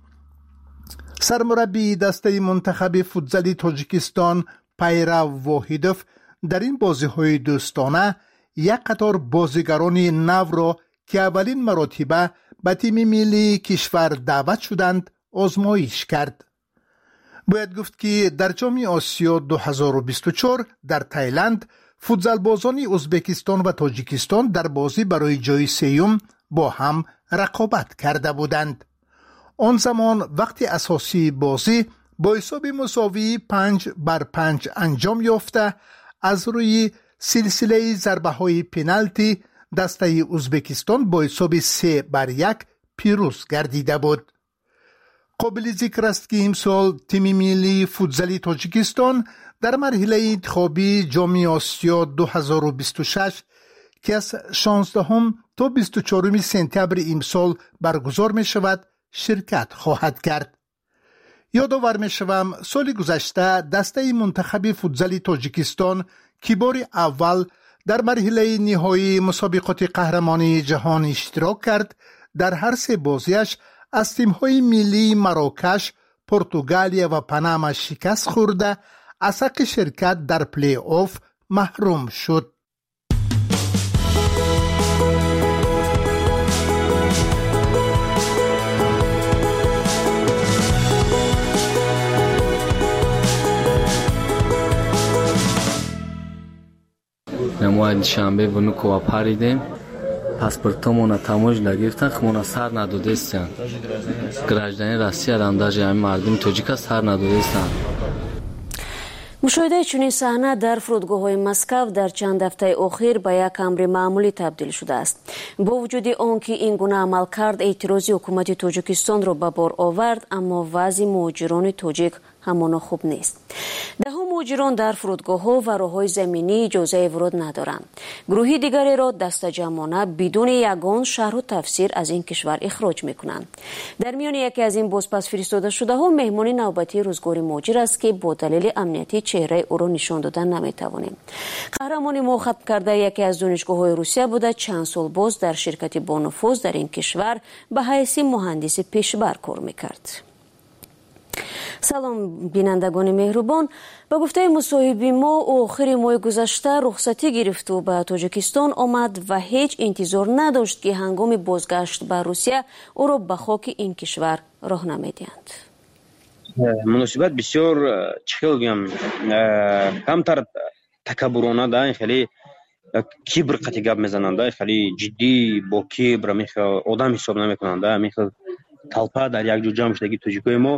[SPEAKER 20] سرمربی دسته منتخب فوتزال تاجیکستان پیرو واحدوف در این بازی های دوستانه یک قطار بازیگران نو را که اولین مرتبه به تیم ملی کشور دعوت شدند آزمایش کرد. باید گفت که در جام آسیا 2024 در تایلند فوتزال بازان ازبکستان و تاجیکستان در بازی برای جای سوم با هم رقابت کرده بودند. آن زمان وقت اساسی بازی با حساب مساوی 5-5 انجام یافته از روی سلسله ضربه های پنالتی دسته ازبکستان با حساب 3-1 پیروز گردیده بود. قابل ذکر است که امسال تیم ملی فوتزال تاجیکستان در مرحله انتخابی جام آسیا 2026 که از 16 تا 24 سپتامبر امسال برگزار می شود شرکت خواهد کرد. یادآور می شوم سال گذشته دسته منتخب فوتزال تاجیکستان که بار اول در مرحله نهایی مسابقات قهرمانی جهان اشتراک کرد در هر 3 بازیش از تیم‌های ملی مراکش، پرتغالیا و پاناما شکست خورده از حق شرکت در پلی آف محروم شد.
[SPEAKER 21] ما شنبه و نکو پریدیم پاسپورتمون تماج گرفتن خمون سر ندادستن گراجدانی روسیه هم даже همین مردم تاجیک سر ندادستن.
[SPEAKER 9] مشاهده چنین صحنه در فرودگاه‌های مسکو در چند هفته اخیر به یک امر معمولی تبدیل شده است. با وجود آنکه این گونه عملکرد اعتراضی حکومت تاجیکستان را به بار آورد، اما وضع مهاجران تاجیک همان خوب نیست. دهها مهاجران در فرودگاه‌ها و راه‌های زمینی اجازه ورود ندارند. گروهی دیگری را دسته‌جمعانه بدون یگان شرح و تفسیر از این کشور اخراج می‌کنند. در میان یکی از این بازپس فرستاده شده‌ها مهمان نوبتی روزگار مهاجر است که با دلیل امنیتی چهره او را نشان دادن نمی‌توانیم. قهرمان ما ختم کرده یکی از دانشگاه‌های روسیه بوده، چند سال باز در شرکت با نفوذ در این کشور به حیث مهندس پیشبر کار می‌کرد. سلام بینندگان مهربان، به گفته مصاحبی ما آخر ماه گذشته رخصتی گرفت و به تاجیکستان آمد و هیچ انتظار نداشت که هنگام بازگشت به روسیه او را به خاک این کشور راه نمیدهند.
[SPEAKER 22] مناسبت بسیار چخیل بگم کمتر تکبرانه ده، خیلی کبر قطعی گپ میزننده، خیلی جدی با کبر میخه آدم حساب نمیکننده، میخه طلپه در یک جو جمع شدگی تاجیکای ما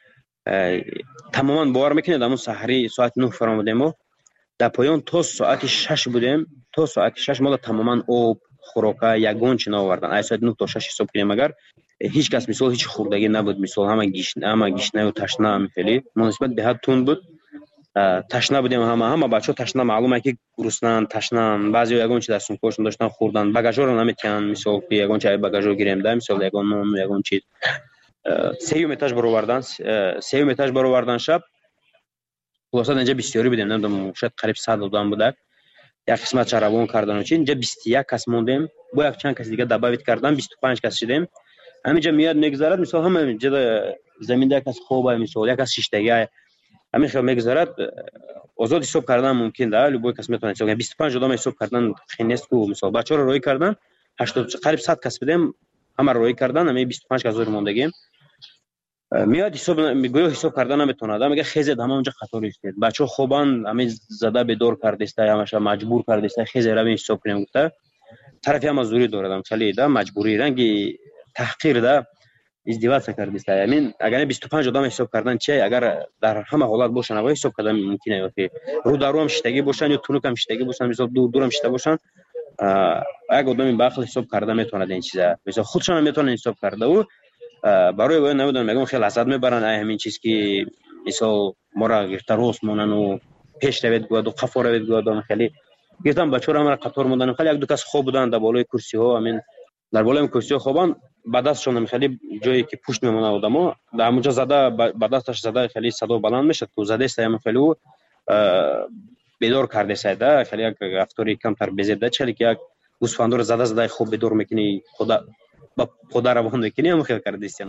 [SPEAKER 22] تماما باور میکنید. همون سحری ساعت 9 فرامودیم و در پایان تا ساعت 6 بودیم. تا ساعت 6 ما تماما آب خوراکه یگان چینا آوردن. از ساعت 9 تا 6 حساب کنیم اگر هیچ کس مثال هیچ خوردگی نبود، مثال همه گشنه و تشنه میخلی مناسبت به حد تون بود. تشنه بودیم، همه بچه‌ها تشنه، معلومه که گرسنه‌اند، تشنه‌اند. بعضی یگان چیز دستون کشون داشتن خوردن، باگاژا رو نمیتونن مثال که یگان چای باگاژا گیریم ده، مثال یگان نون یگان چیز سیوم اتاج برآوردن شب خلاصه اینجا بسیاری بودیم، نمیدونم شاید قریب 100 آدم بودن. یک قسمت روان کردن و چی اینجا 21 کس موندیم، با یک چند کس دیگه دعوت کردن 25 کس شدیم. همینجا میاد میگذرد، مثلا همه اینجا زمین یک کس خوبه، مثلا یک کس شیشتگی همین خیلی میگذرد. آزاد حساب کردن ممکن ده، ولی با کس میتونه حساب کنه. 25 آدم حساب کردن خیلی نیست که مثلا بچه‌ها رو روی کردن 80 قریب 100 کس بودیم، همه روی کردن، همه 25 کس زور موندگیم. میاد حساب میگه حساب کردن نمیتونه، میگه خیزه همه اونجا قطار ایستید، بچه‌ها خوبان همه زده به دور کرده است، همش مجبور کرده است خیزه رو حساب کنیم. گفته طرفی هم زوری دارم خیلی ده مجبوری رنگی تحقیر ده ازدواج کرده است. همین اگر 25 آدم حساب کردن چه اگر در همه حالت باشن و حساب کردن ممکنه که رو در رو هم شتگی باشن یا تونک هم شتگی باشن، مثلا دور هم شته باشن، اگه آدمی به عقل حساب کرده میتونه این چیزا مثلا خودشون هم میتونن حساب کرده و برای وای نمیدونم میگم خیلی لذت میبرن همین چیز که مثلا ما را گرفته روز مونن و پیش روید گواد و قفا روید گواد خیلی گفتم بچه‌ها هم قطار موندن، خیلی یک دو کس خوب بودن در بالای کرسی ها، همین در بالای کرسی ها خوبان با دستشون خیلی جایی که پشت میمونه آدمو در اونجا زده با دستش زده خیلی صدا بلند میشه تو زده است هم خیلی بیدار کرده سایده خیلی یک افطاری کمتر بزیده چلی که یک گوسفند رو زده خوب بیدار میکنی خدا روان میکنی هم خیلی کرده است.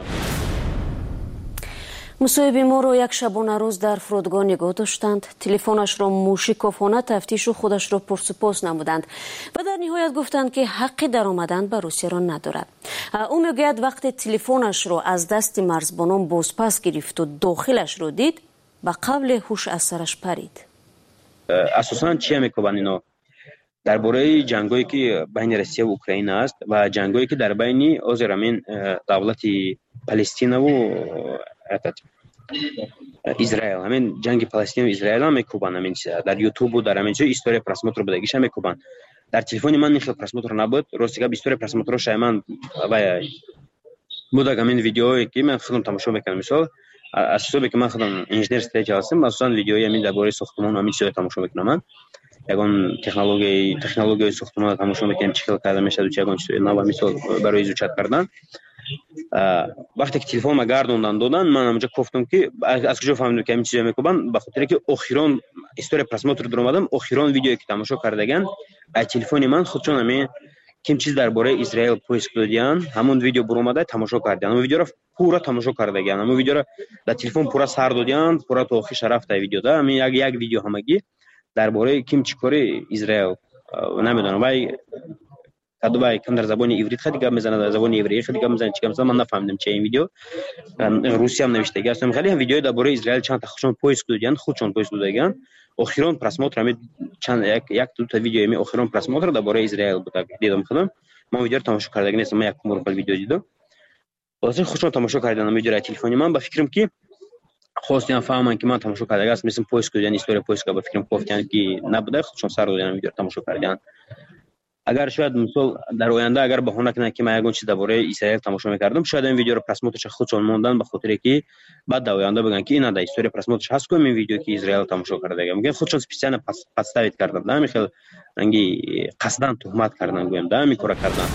[SPEAKER 9] مصاحبه ما رو یک شبانه روز در فرودگاه نگاه داشتند، تلفنش را موشکافانه تفتیش و خودش را پرسپوس نمودند و در نهایت گفتند که حق در آمدن به روسیه را ندارد. او میگوید وقتی تلفنش را از دست مرزبانان بازپس گرفت و داخلش را دید به قبل هوش از سرش پرید.
[SPEAKER 22] اساساً چی میگویند اینا درباره جنگایی که بین روسیه و اوکراین است و جنگایی که در بین آذربایجان دولت فلسطین و اسرائیل، همین جنگ فلسطین و اسرائیل هم میکوبن، همین در یوتیوب و در همین جای استوری پرسموتر بدگیش هم میکوبن. در تلفن من خیلی پرسموتر نبود، راستیگه استوری پرسموتر شایمان و بوده همین ویدیوهایی که من خودم تماشا میکنم، مثلا از صبح که من خودم انجینر استیج هستم مثلا ویدیوهای همین درباره ساختمان همین چیزا تماشا میکنم، من یگان تکنولوژی ساختمان رو تماشا میکنم چه خیلی کرده میشه و چه یگان چیزا نو مثلا برای ایجاد کردن. وقتی که تلفن ما گردوندن دادن من اونجا گفتم که از کجا فهمیدم که این چیزا میکوبن، به خاطر که اخیران استوری پرسموتر در اومدم اخیران ویدیویی که تماشا کردگان از تلفن من خودشون همین کم چیز درباره اسرائیل پوست دادن همون ویدیو بر اومده تماشا کردن، اون ویدیو رو پورا تماشا کردگان، اون ویدیو رو در تلفن پورا سر دادن، پورا تو آخرش رفته ویدیو ده، همین یک ویدیو همگی درباره کیم چیکاری اسرائیل نمیدونم وای کدو وای کم در زبان عبری خیلی گپ میزنه، در زبان عبری خیلی گپ میزنه، چیکار مثلا من نفهمیدم چه این ویدیو روسی هم نوشته گفتم خیلی هم ویدیو درباره اسرائیل چند تا خودشون پوست دادن، خودشون پوست دادن اخیران پرسموتر همین چند یک دو تا ویدیو می اخیران پرسموتر درباره اسرائیل بود دیدم خودم، ما ویدیو رو تماشا کردم نیستم، من یک مرکل ویدیو دیدم واسه خودشون تماشا کردن ویدیو را تلفنی من با فکرم که خواستم فهمم که من تماشا کردم است مثل پوست کردن استوری پوست که با فکرم گفتن که نبوده خودشون سر دادن ویدیو تماشا کردن. اگر شاید مثلا در آینده اگر بهونه کنه که من یگان چیز درباره اسرائیل تماشا می‌کردم شاید این ویدیو رو پرسموتش خودشون موندن به خاطر که بعد در آینده بگن که اینا در استوری پرسموتش هست که این ویدیو که اسرائیل تماشا کرده میگن خودشون سپیسیان پس تایید کردن، نه میخواد رنگی قصدن تهمت کردن گویم ده میکره کردن.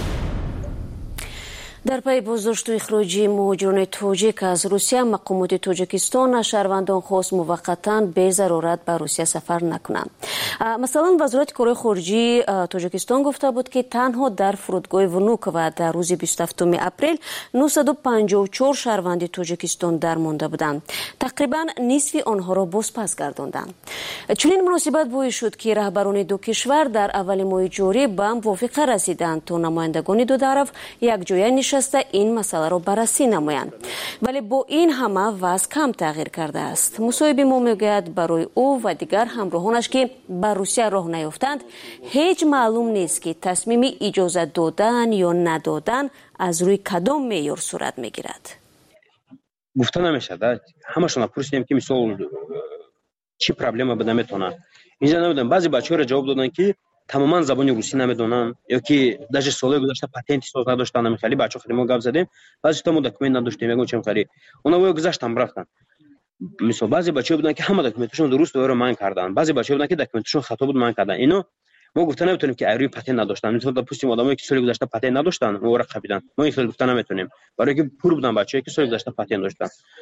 [SPEAKER 9] در پی بازداشت و اخراج مهاجران تاجیک از روسیه مقامات تاجیکستان شهروندان خواست موقتا به ضرورت به روسیه سفر نکنند. مثلا وزارت کارهای خارجه تاجیکستان گفته بود که تنها در فرودگاه ونوک و در روز 27 اپریل 954 شهروند تاجیکستان درمانده بودند. تقریبا نصف آنها را بازپس گرداندند. چنین مناسبت باعث شد که رهبران دو کشور در اول ماه جاری به موافقه رسیدند تا نمایندگان دو طرف یک جای نشسته این مسئله را بررسی نمایند، ولی با این همه وضع کم تغییر کرده است. مصاحبه ما میگوید برای او و دیگر همراهانش که به روسیه راه نیافتند هیچ معلوم نیست که تصمیم اجازه دادن یا ندادن از روی کدام معیار صورت میگیرد.
[SPEAKER 22] گفته نمیشه، همشون پرسیدیم که مثلا چی پرابلم بده میتونه اینجا نمیدونم. بعضی بچه‌ها را جواب دادن که تماما زبان روسی نمیدونن یا که داش سال گذشته پاتنت ساز نداشتن، نمیخواد بچه‌ها خیلی ما گپ زدیم بعضی تا دکمنت نداشتیم میگم چه خیلی اونا گذاشتم رفتن. مثلا بعضی بچه‌ها بودن که همه دکمنتشون درست و من کردن، بعضی بچه‌ها بودن که دکمنتشون خطا بود من کردن. اینو ما گفتن نمیتونیم که ایروی پاتنت نداشتن، مثلا پوستیم آدمایی که سال گذشته پاتنت نداشتن اون را قبیدن، ما این خیلی گفتن نمیتونیم برای که پور بودن بچه‌ای که سال گذشته پاتنت داشتن.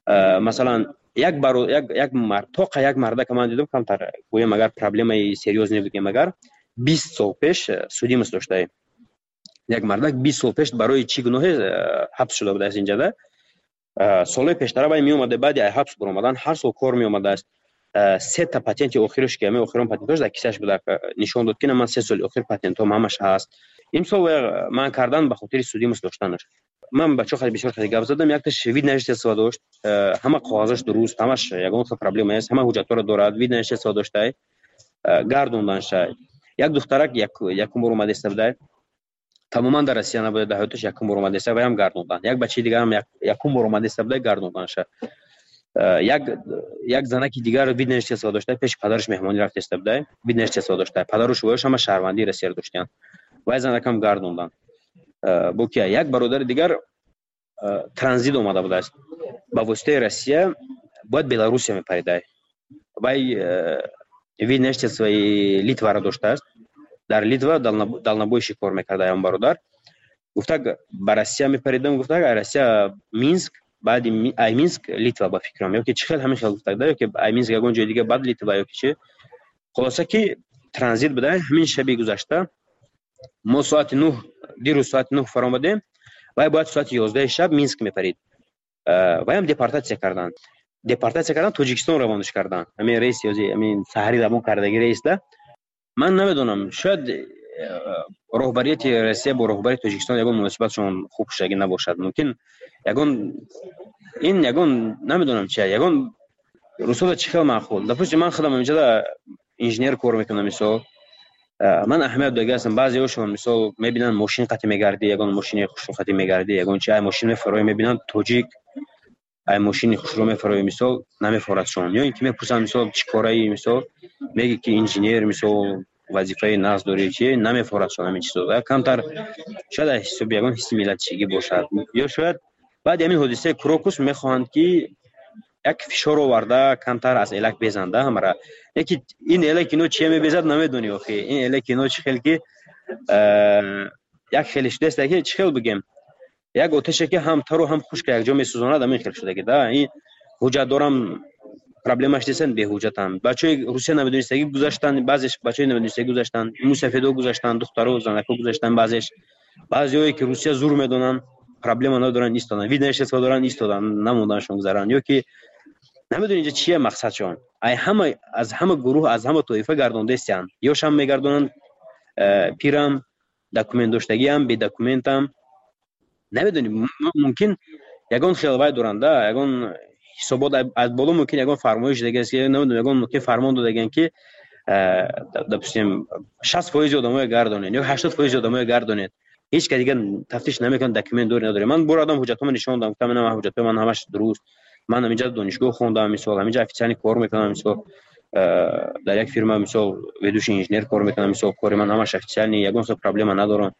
[SPEAKER 22] مثلا یک مرد تا یک مرد که من دیدم کمتر گویم اگر پرابلم سریوز نبودیم اگر 20 سال پیش سودیمس داشته یک مرد 20 سال پیش برای چی گناه حبس شده بوده است اینجا سال پیشتر باید می اومده بعد ای حبس برآمدن هر سال کار می اومده است 3 تا پاتنت آخرش که آخرین پاتنتش در کیسش بوده نشون داد که من 3 سال آخر پاتنتم همش هست امسال من کردن به خاطر سودیمس داشتنش من بچه خیلی بسیار خیلی گپ زدم یک تا وید نوشته استفاده داشت همه کاغذش درست همش یگان خیلی پرابلم است همه حجت‌ها دارد وید نوشته استفاده داشته گردوندنش یک دخترک یکم بار اومده استفاده تماما در روسیه نبوده دهاتش یکم بار اومده استفاده هم گردوندن یک بچه دیگه هم یکم بار اومده استفاده گردوندنش یک زنکی دیگر وید نوشته استفاده داشته پیش پدرش مهمانی رفت استفاده وید نوشته استفاده داشته پدرش و وایش هم شهروندی روسیه داشتن و زنک هم گردوندن بو که یک برادر دیگر ترانزیت اومده بوده است با واسطه روسیه باید بلاروسیا میپریده وای وید نوشته سوی لیتوا را داشته است در لیتوا دالنابویش کار میکرده اون برادر گفته با روسیه میپریدم گفته روسیه مینسک بعد ای مینسک لیتوا با فکرم یا که چه خیلی همین خیلی گفته داره که ای مینسک یگون جای دیگه بعد لیتوا یا که چه خلاصه که ترانزیت بوده همین شبی گذشته ما ساعت 9 دیروز ساعت 9 فرامدیم و باید ساعت 11 شب مینسک میپرید و هم دپارتاسیا کردن تاجیکستان روانش کردن همین رئیس یازی همین سحری زبان کردگی رئیس ده من نمیدونم شاید رهبریت روسیه با رهبری تاجیکستان یگان مناسبتشون خوب شگی نباشد ممکن یگان نمیدونم چیه یگان رسول چه خیلی معقول دفعه من خودم اینجا انجینیر کار میکنم مثلا من اهمیت دیگه هستم بعضی هاشون مثلا میبینن ماشین قطع میگردی یگان ماشین خوشرو قطع میگردی یگان چه ماشین میفروی میبینن تاجیک ای ماشین خوشرو میفروی مثلا نمیفرادشون یا اینکه میپرسن مثلا چی کاری مثلا میگه که انجینیر مثلا وظیفه ناز داری چی نمیفرادشون همین چیزا کمتر شاید حساب یگان حس ملتچگی باشد یا شاید بعد همین حادثه کروکوس میخواهند که یک فشار آورده کمتر از الک بزنده همرا یکی این الک اینو چی میبزد نمیدونی آخه این الک اینو چه خیلی که یک خیلیش دسته که چه خیلی بگم یک آتشه که هم تر و هم خشک یک جا میسوزاند همین خیلی شده که ده این حجت دارم پرابلمش دیسن به حجتم بچهای روسیه نمیدونستگی گذاشتن بعضیش بچهای نمیدونستگی گذاشتن موسفیدو گذاشتن دخترها و زنکا گذاشتن بعضیایی که روسیه زور میدونن پرابلم ندارن ایستادن وید نشه دارن ایستادن نموندنشون گذرن یا که نمیدونی اینجا چیه مقصدشون ای همه از همه گروه از همه طایفه گردونده استن یا شام میگردونن پیرم دکومنت داشتگی هم بی دکومنت هم نمیدونی ممکن یگان خیلی دورنده یگان حسابات از بالا ممکن یگان فرمایش دیگه است که نمیدونم یگان ممکن فرمان دادن که دپسیم 60% آدمای گردونن یا 80% آدمای گردونن هیچ که دیگه تفتیش نمیکنه دکومنت دور نداره من بر آدم حجتام نشون دادم گفتم من حجت من همش درست من اینجا دانشگاه خوندم مثلا اینجا افیسیانی کار میکنم مثلا در یک فرما مثلا ویدوش انجینیر کار میکنم مثلا کار من همش افیسیانی یگان سو پرابلم ندارم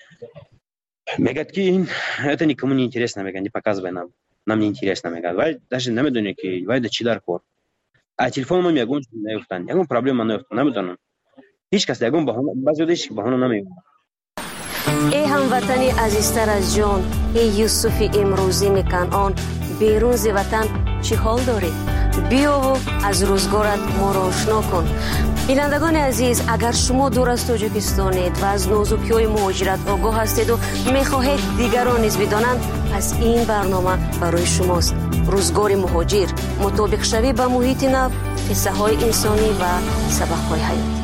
[SPEAKER 22] میگه که این это никому не интересно میگن показывай нам не интересно میگن ولی даже نمیدونه که وای چی در کار а телефон من میگن نمیفتن یگان پرابلم نمیدونم هیچ کس یگان بعضیش بهانه نمیگه
[SPEAKER 9] ای هموطنی عزیزتر از جان ای یوسف امروزی کنعان بیرون ز وطن چی حال داری بیا و از روزگارت ما را آشنا کن بینندگان عزیز اگر شما دور از تاجیکستانید و از نازکی‌های مهاجرت آگاه هستید و می‌خواهید دیگران نیز بدانند پس این برنامه برای شماست روزگار مهاجر مطابق شوی با محیط نو قصه‌های انسانی و سبق‌های حیاتی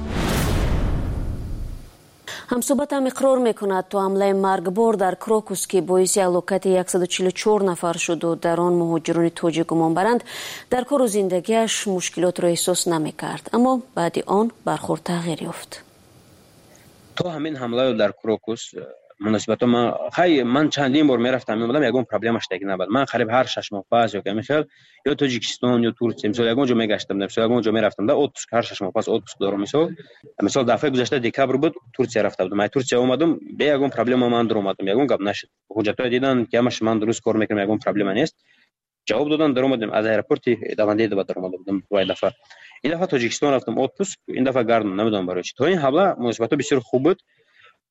[SPEAKER 9] همصحبتم اقرار میکند تو حمله مرگبار در کروکوس که باعث هلاکت 144 نفر شد و در آن مهاجران تاجیک گمان برند در کار و زندگیش مشکلات را احساس نمیکرد اما بعد آن برخورد تغییر یافت
[SPEAKER 22] تو همین حمله در کروکوس مناسبت من چندین بار میرفتم میومدم یگان پرابلمش دیگه نبود من قریب هر 6 ماه پس یا که میخواد یا تاجیکستان یا ترکیه مثلا یگان جا میگشتم مثلا یگان جا میرفتم در اتوبوس هر 6 ماه پس اتوبوس دارم مثلا دفعه گذشته دکبر بود ترکیه رفته بودم من ترکیه اومدم به یگان پرابلم من در اومدم یگان گپ نشد حجتای دیدن که همش من درست کار میکنم یگان پرابلم نیست جواب دادن در اومدم از آیرپورت دوانده دو در اومدم وای دفعه این دفعه تاجیکستان رفتم اتوبوس این دفعه گردم نمیدونم برای چی تو این حمله مناسبت بسیار خوب بود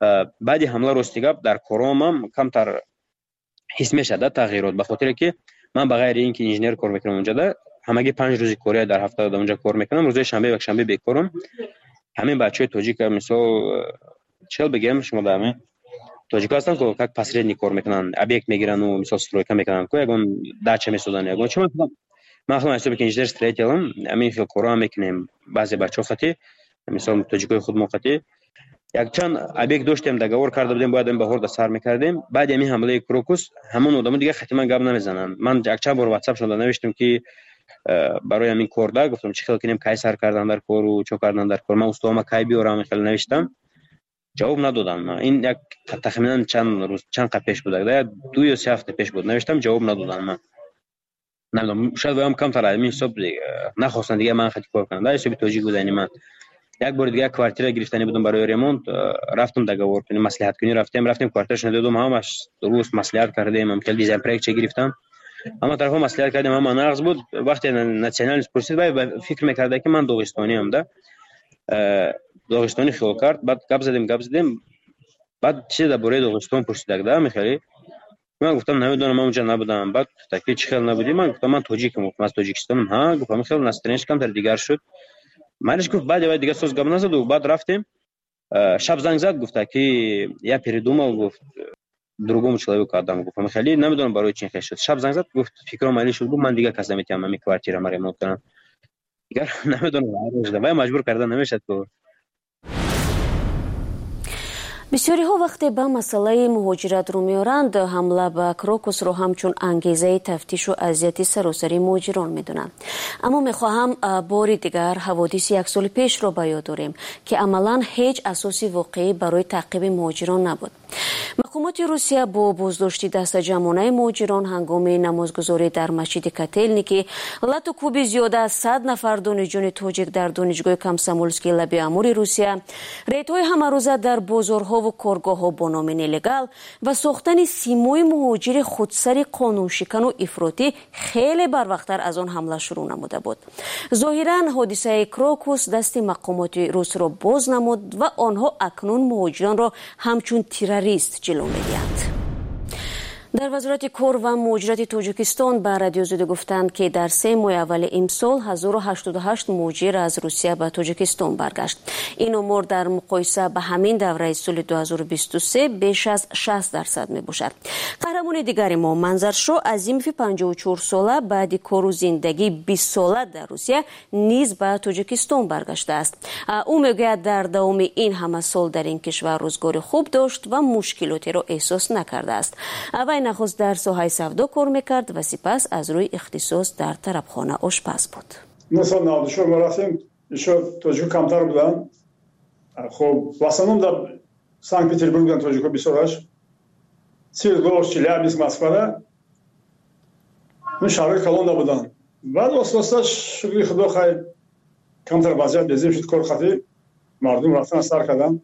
[SPEAKER 22] بعد حمله راستیگاب در کارامم کمتر حس میشد تغییرات به خاطر که من بغیر اینکه انجینر کار میکنم اونجا ده همگی 5 روز کاری در هفته در اونجا کار میکنم. روز شنبه و شنبه بیکارم. همین بچهای تاجیک مثلا چل بگم شما دامه تاجیک هستن که یک پسری کار میکنن، ابیک میگیرن و مثلا استرویکا میکنن که یگون داچه میسودن یگون چون من خودم حساب که انجینر استریتلم همین خیلی کارا میکنیم. بعضی بچه‌ها خاطی مثلا تاجیکای خودمون خاطی یک چند ابیک داشتیم دگاور کرده بودیم باید بهار در سر میکردیم. بعد همین حمله کروکوس همون آدمو دیگه خاطی من گپ نمیزنن. من یک چند بار واتساپ شده نوشتم که برای همین کار دا گفتم چه خیلی کنیم کای سر کردن در کار و چه کردن در کار. من استوام کای بیارم خیلی نوشتم جواب ندادن. این یک تخمینا چند روز چند قبل پیش بود یا 2 یا 3 هفته پیش بود نوشتم جواب ندادن. من نمیدونم شاید هم کم تر همین حساب نخواستن دیگه من خاطی کار کنم. در حساب تاجیک بودن من یک بار دیگه کوارتیر گرفتنی بودم برای ریمونت رفتم دگاور کنیم مصلحت کنی رفتیم کوارترش ندادم همش درست مصلحت کردیم. هم خیلی دیزاین پروژه چه گرفتم اما طرفا مصلحت کردیم اما نقص بود. وقتی ناسیونال پرسید و فکر می‌کرد که من داغستانی ام ده داغستانی خیال کرد. بعد گپ زدیم بعد چه درباره داغستان پرسید ده میخوای من گفتم نمیدونم من اونجا نبودم. بعد تاکید چه خیال نبودی من گفتم من تاجیکم از تاجیکستانم. ها گفتم خیلی نستنش کم تر دیگر شد. منش گفت بعد دیگه سوز گپ نزد و بعد رفتیم شب زنگ زد گفت که یا передумал گفت другому человеку отдам. گفتم خیلی نمیدونم برای چی خیلی شد. شب زنگ زد گفت فکرم علی شد من دیگه کس نمیتونم همین کوارتیر ریمونت کنم دیگه نمیدونم و مجبور کردن نمیشد که
[SPEAKER 9] бисёриҳо вақте ба масъалаи муҳоҷиратро меоранд ҳамла ба крокусро ҳамчун ангезаи тафтишу азияти саросари муҳоҷирон медонанд. аммо мехоҳам бори дигар ҳаводиси як соли пешро ба ёд орем ки амалан ҳеҷ асоси воқеӣ барои таъқиби муҳоҷирон набуд. мақомоти русия бо боздошти дастаҷамонаи муҳоҷирон ҳангоми намозгузорӣ дар масҷиди котельники лату кӯби зиёда аз 100 нафар донишҷӯёни тоҷик дар донишгоҳи комсомольскии лаби амури русия рейдҳои ҳамарӯза дар бозорҳо коргоҳҳо бо номи нелегал ва сохтани симои муҳоҷири худсари қонуншикану ифротӣ хеле барвақттар аз он ҳамла шурӯъ намуда буд. зоҳиран ҳодисаи крокус дасти мақомоти русро боз намуд ва онҳо акнун муҳоҷиронро ҳамчун террорист ҷилӯ медиҳанд. дар вазорати кор ва муҳоҷирати тоҷикистон ба радио зуде гуфтанд ки дар 3 моҳи аввали имсол 1088 муҳоҷир аз русия ба тоҷикистон баргашт. ин омор дар муқоиса ба ҳамин давраи соли 2023 беш аз 60% мебошад. қаҳрамони дигари мо манзаршо азимови 54 сола баъди кору зиндагии 20 сола дар русия низ ба тоҷикистон баргаштааст. ӯ мегӯяд дар давоми ин ҳама сол дар ин кишвар рӯзгори хуб дошт ва мушкилотеро эҳсос накардааст. нахуст дар соҳаи савдо кор мекард ва сипас аз рӯи ихтисос дар тарабхона ошпаз буд.
[SPEAKER 3] Мысал 96 мо рафтем, ещё тоҷик камтар буданд. Хоб, в основном дар Санкт-Петербург буданд тоҷикҳо бисёраш. Свердловск, Челябинск, Москвада. Ну шаҳрҳои калон набуданд. Баъд ососта шукри худо хайр камтар вазъият безем шуд кор хати мардум рафтан сар карданд.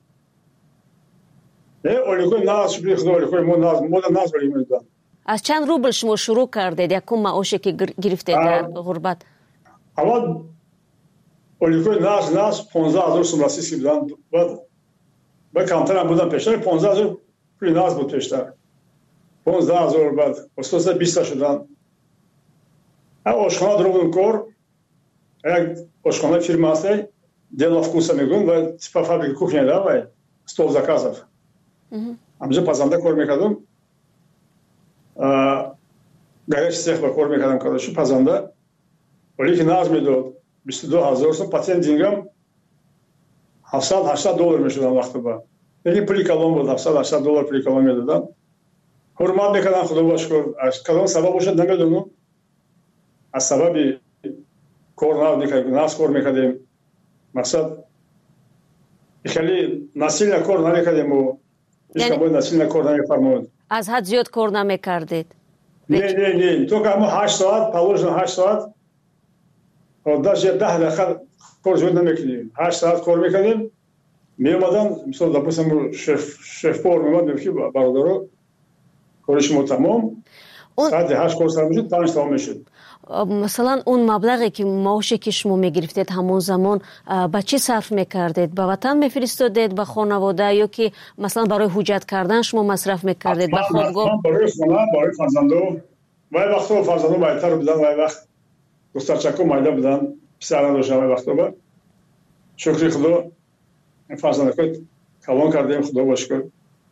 [SPEAKER 3] оликои нағз шукри худо оликои мо дар нағз барим медоданд.
[SPEAKER 9] аз чанд рубл шумо шурӯъ кардед якум маоше ки гирифтед дар ғурбат?
[SPEAKER 3] аввал оликои нағз 15000 сум российский буданд. баъд камтарам буданд пештар 15000 пули нағз буд пештар. 15000 баъд ососта 20 шуданд. ошхона дурбудем кор як ошхона фирма аст дела вкуса мегӯям ва типа фабрика кухня да стол заказов. ҳамҷо пазанда кор мекардам. горячий цех ба кор мекардам кадашу пазанда. оле ки нағз медод 22000 сум патент дингам $700-800 мешудам вақти ба. Яки пули калон буд $700-800 пули калон медодам. ҳурмат мекардам худо ба шукр. аз кадом сабаб бошад намедонам. аз сабаби кор нағз кор мекардем. мақсад хеле насилна кор намекардем.
[SPEAKER 9] аз ҳад зиёд кор намекардед?
[SPEAKER 3] не то ки 8 соат положено 8 соат даже 10 дақиқа кор зиёд намекардем. 8 соат кор мекардем. меомадан мисол допустим шеф-повар меомад мегӯфт ки бародаро кори шумо тамом. саати 8 кор сар мешуд 5 тамом мешуд.
[SPEAKER 9] масалан он маблағе ки маоше ки шумо мегирифтед ҳамон замон ба чӣ сарф мекардед? ба ватан мефиристодед, ба хонавода ё ки масалан барои ҳуҷҷат кардан шумо масраф мекардед ба хобгоҳ?
[SPEAKER 3] барои хона, барои фарзандо وای وقتا فرزندو بایتر بودن وای وقت دخترچکو مایده بودن پسران داشتن وای وقتا با شکری خدا فرزندکو کلان کردیم خدا باش کرد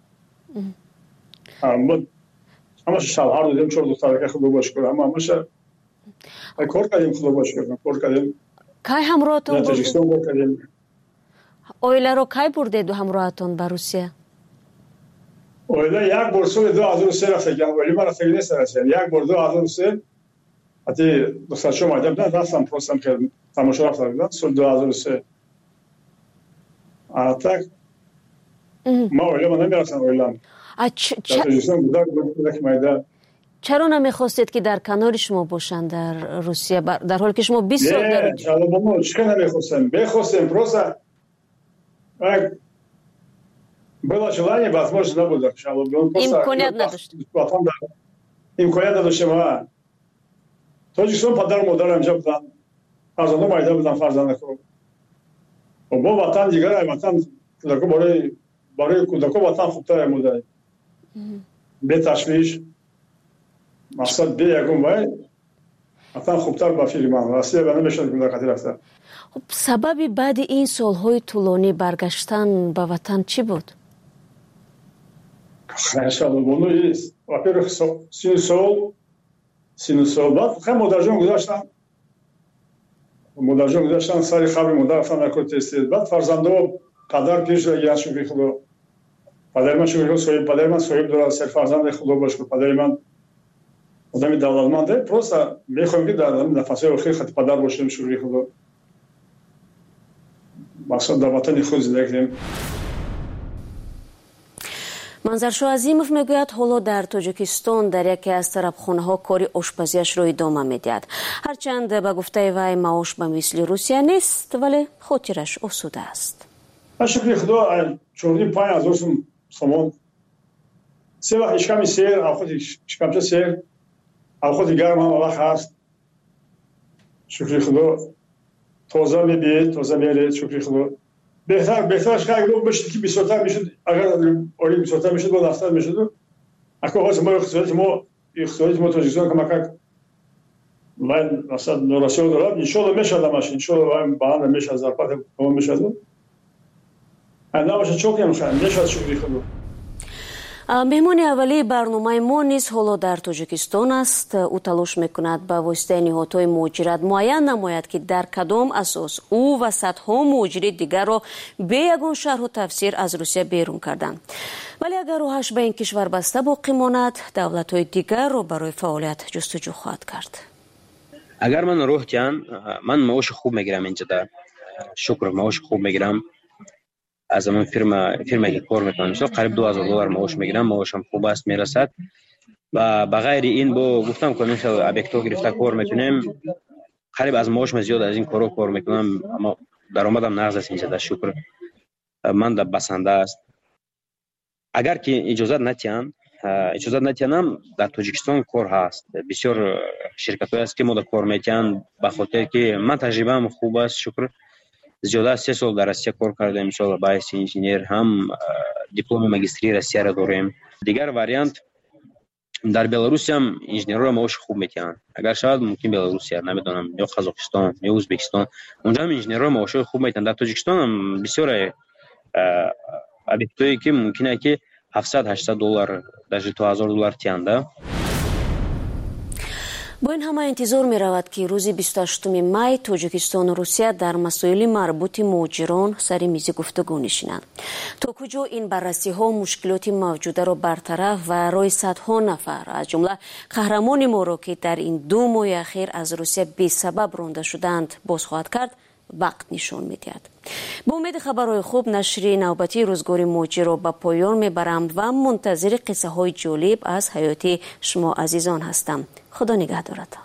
[SPEAKER 3] همش شوهر دادیم چون دخترک خدا باش کرد همش کار کردیم خدا باش کرد کار کردیم
[SPEAKER 9] کی همراهتون
[SPEAKER 3] بردید
[SPEAKER 9] اویله رو کی بردید همراهتون به روسیه
[SPEAKER 3] اویله یک بار سال 2003 رفتیم ولی ما رفتیم نیست رفتیم یک بار 2003 حتی دخترشو مایده بودن رفتم پرستم که تماشا رفتم سال 2003 آتاک ما اویله من نمیرفتم اویلم
[SPEAKER 9] چرا نمیخواستید که در کنار شما باشند در روسیه در حالی که شما 20 سال در
[SPEAKER 3] نه چرا نمیخواستم بخواستم پروسا было желание возможно نبود
[SPEAKER 9] امکانیت نداشت
[SPEAKER 3] امکانیت نداشتم تاجیکستان پدر و مادرم اینجا بودن فرزندم مایده بودن فرزندکو و با وطن دیگر وطن کودکو برای کودکو وطن خوبتر بوده به تشویش مقصد به یکم وای وطن خوبتر با فیلمان راستی به نمیشد کودک رفته
[SPEAKER 9] خب سبب بعد این سالهای طولانی برگشتن به وطن چی بود؟
[SPEAKER 3] انشالله بونو است во-первых سینوسول بعد خیلی مادرجان گذاشتن سر خبر مادر رفتن نکرد تستید بعد فرزندو پدر پیش را شکر خدا پدر من شکر خدا پدر من صاحب داره سر فرزند خدا باشه پدر من آدمی دولتمنده پروسا میخوایم که در نفسه آخر خط پدر باشیم شکر خدا مقصد در وطن خود زندگی کنیم.
[SPEAKER 9] منظرشو عظیمов میگوید حالا در تاجیکستان در یکی از طرفخانه‌ها کاری آشپزیش رو ادامه میدهد. هرچند به گفته وی معاش به مثل روسیه نیست ولی خاطرش آسوده است.
[SPEAKER 3] شکر خدا چوردیم 5000 سومون سه وقت اشکامی سیر آخود اشکامچه سیر آخود گرم هم وقت هست شکر خدا تازه میبید تازه میرید شکر خدا بهترش که اگر باشید که 20 تا میشد اگر اولی 20 تا میشد با دفتر میشد اگه واسه ما اختیارات ما تاجیکستان کمک من مثلا نوراسیون دارم ان شاء الله میشه دمش ان شاء الله بعد میشه زرپات تمام میشه انا باشه چوک میشه میشه شکر خدا.
[SPEAKER 9] مهمانی اولی برنامه ما نیز حالا در تاجیکستان است. او تلاش میکند با واسطه نهادهای مهاجرت معین نماید که در کدام اساس او و صدها مهاجر دیگر را به یگان شرح و تفسیر از روسیه بیرون کردند. ولی اگر راهش به این کشور بسته باقی ماند دولت‌های دیگر را برای فعالیت جستجو خواهد کرد.
[SPEAKER 22] اگر من روح جان من معاش خوب میگیرم اینجا در شکر معاش خوب میگیرم از اون فرما که کار میکنم قریب $2000 معاش میگیرم معاشم خوب است میرسد و بغیر این با گفتم که مثلا ابیکتو گرفته کار میکنیم قریب از معاشم زیاد از این کار میکنم اما درآمدم نقص است اینجا شکر من در بسنده است اگر که اجازه نتیانم در تاجیکستان کار هست بسیار شرکت‌های است که ما در کار میکنن به خاطر که من تجربه‌ام خوب است شکر زیاده از 3 سال در روسیه کار کردم ان شاء الله با انجینیر هم دیپلم ماجستری روسیه را داریم دیگر واریانت در بلاروس هم انجینرها معاش خوب میتونن اگر شاید ممکن بلاروسیا نمیدونم یا قزاقستان یا ازبکستان اونجا هم انجینرها معاش خوب میتونن در تاجیکستان هم بسیار ابیکتایی که ممکنه که $700-800 در $2000 تیانده.
[SPEAKER 9] با این همه انتظار می رود که روز 28 می تاجیکستان و روسیه در مسائل مربوط مهاجران سر میز گفتگو نشینند. تا کجا این بررسی ها مشکلات موجوده را برطرف و رای صدها نفر از جمله قهرمان ما را که در این 2 ماه اخیر از روسیه بی سبب رانده شدند باز خواهد کرد وقت نشان می‌دهد. با امید خبرهای خوب نشر نوبتی روزگار مهاجر را به پایان میبرم و منتظر قصه های جالب از حیات شما عزیزان هستم. خدا نگهدارتان.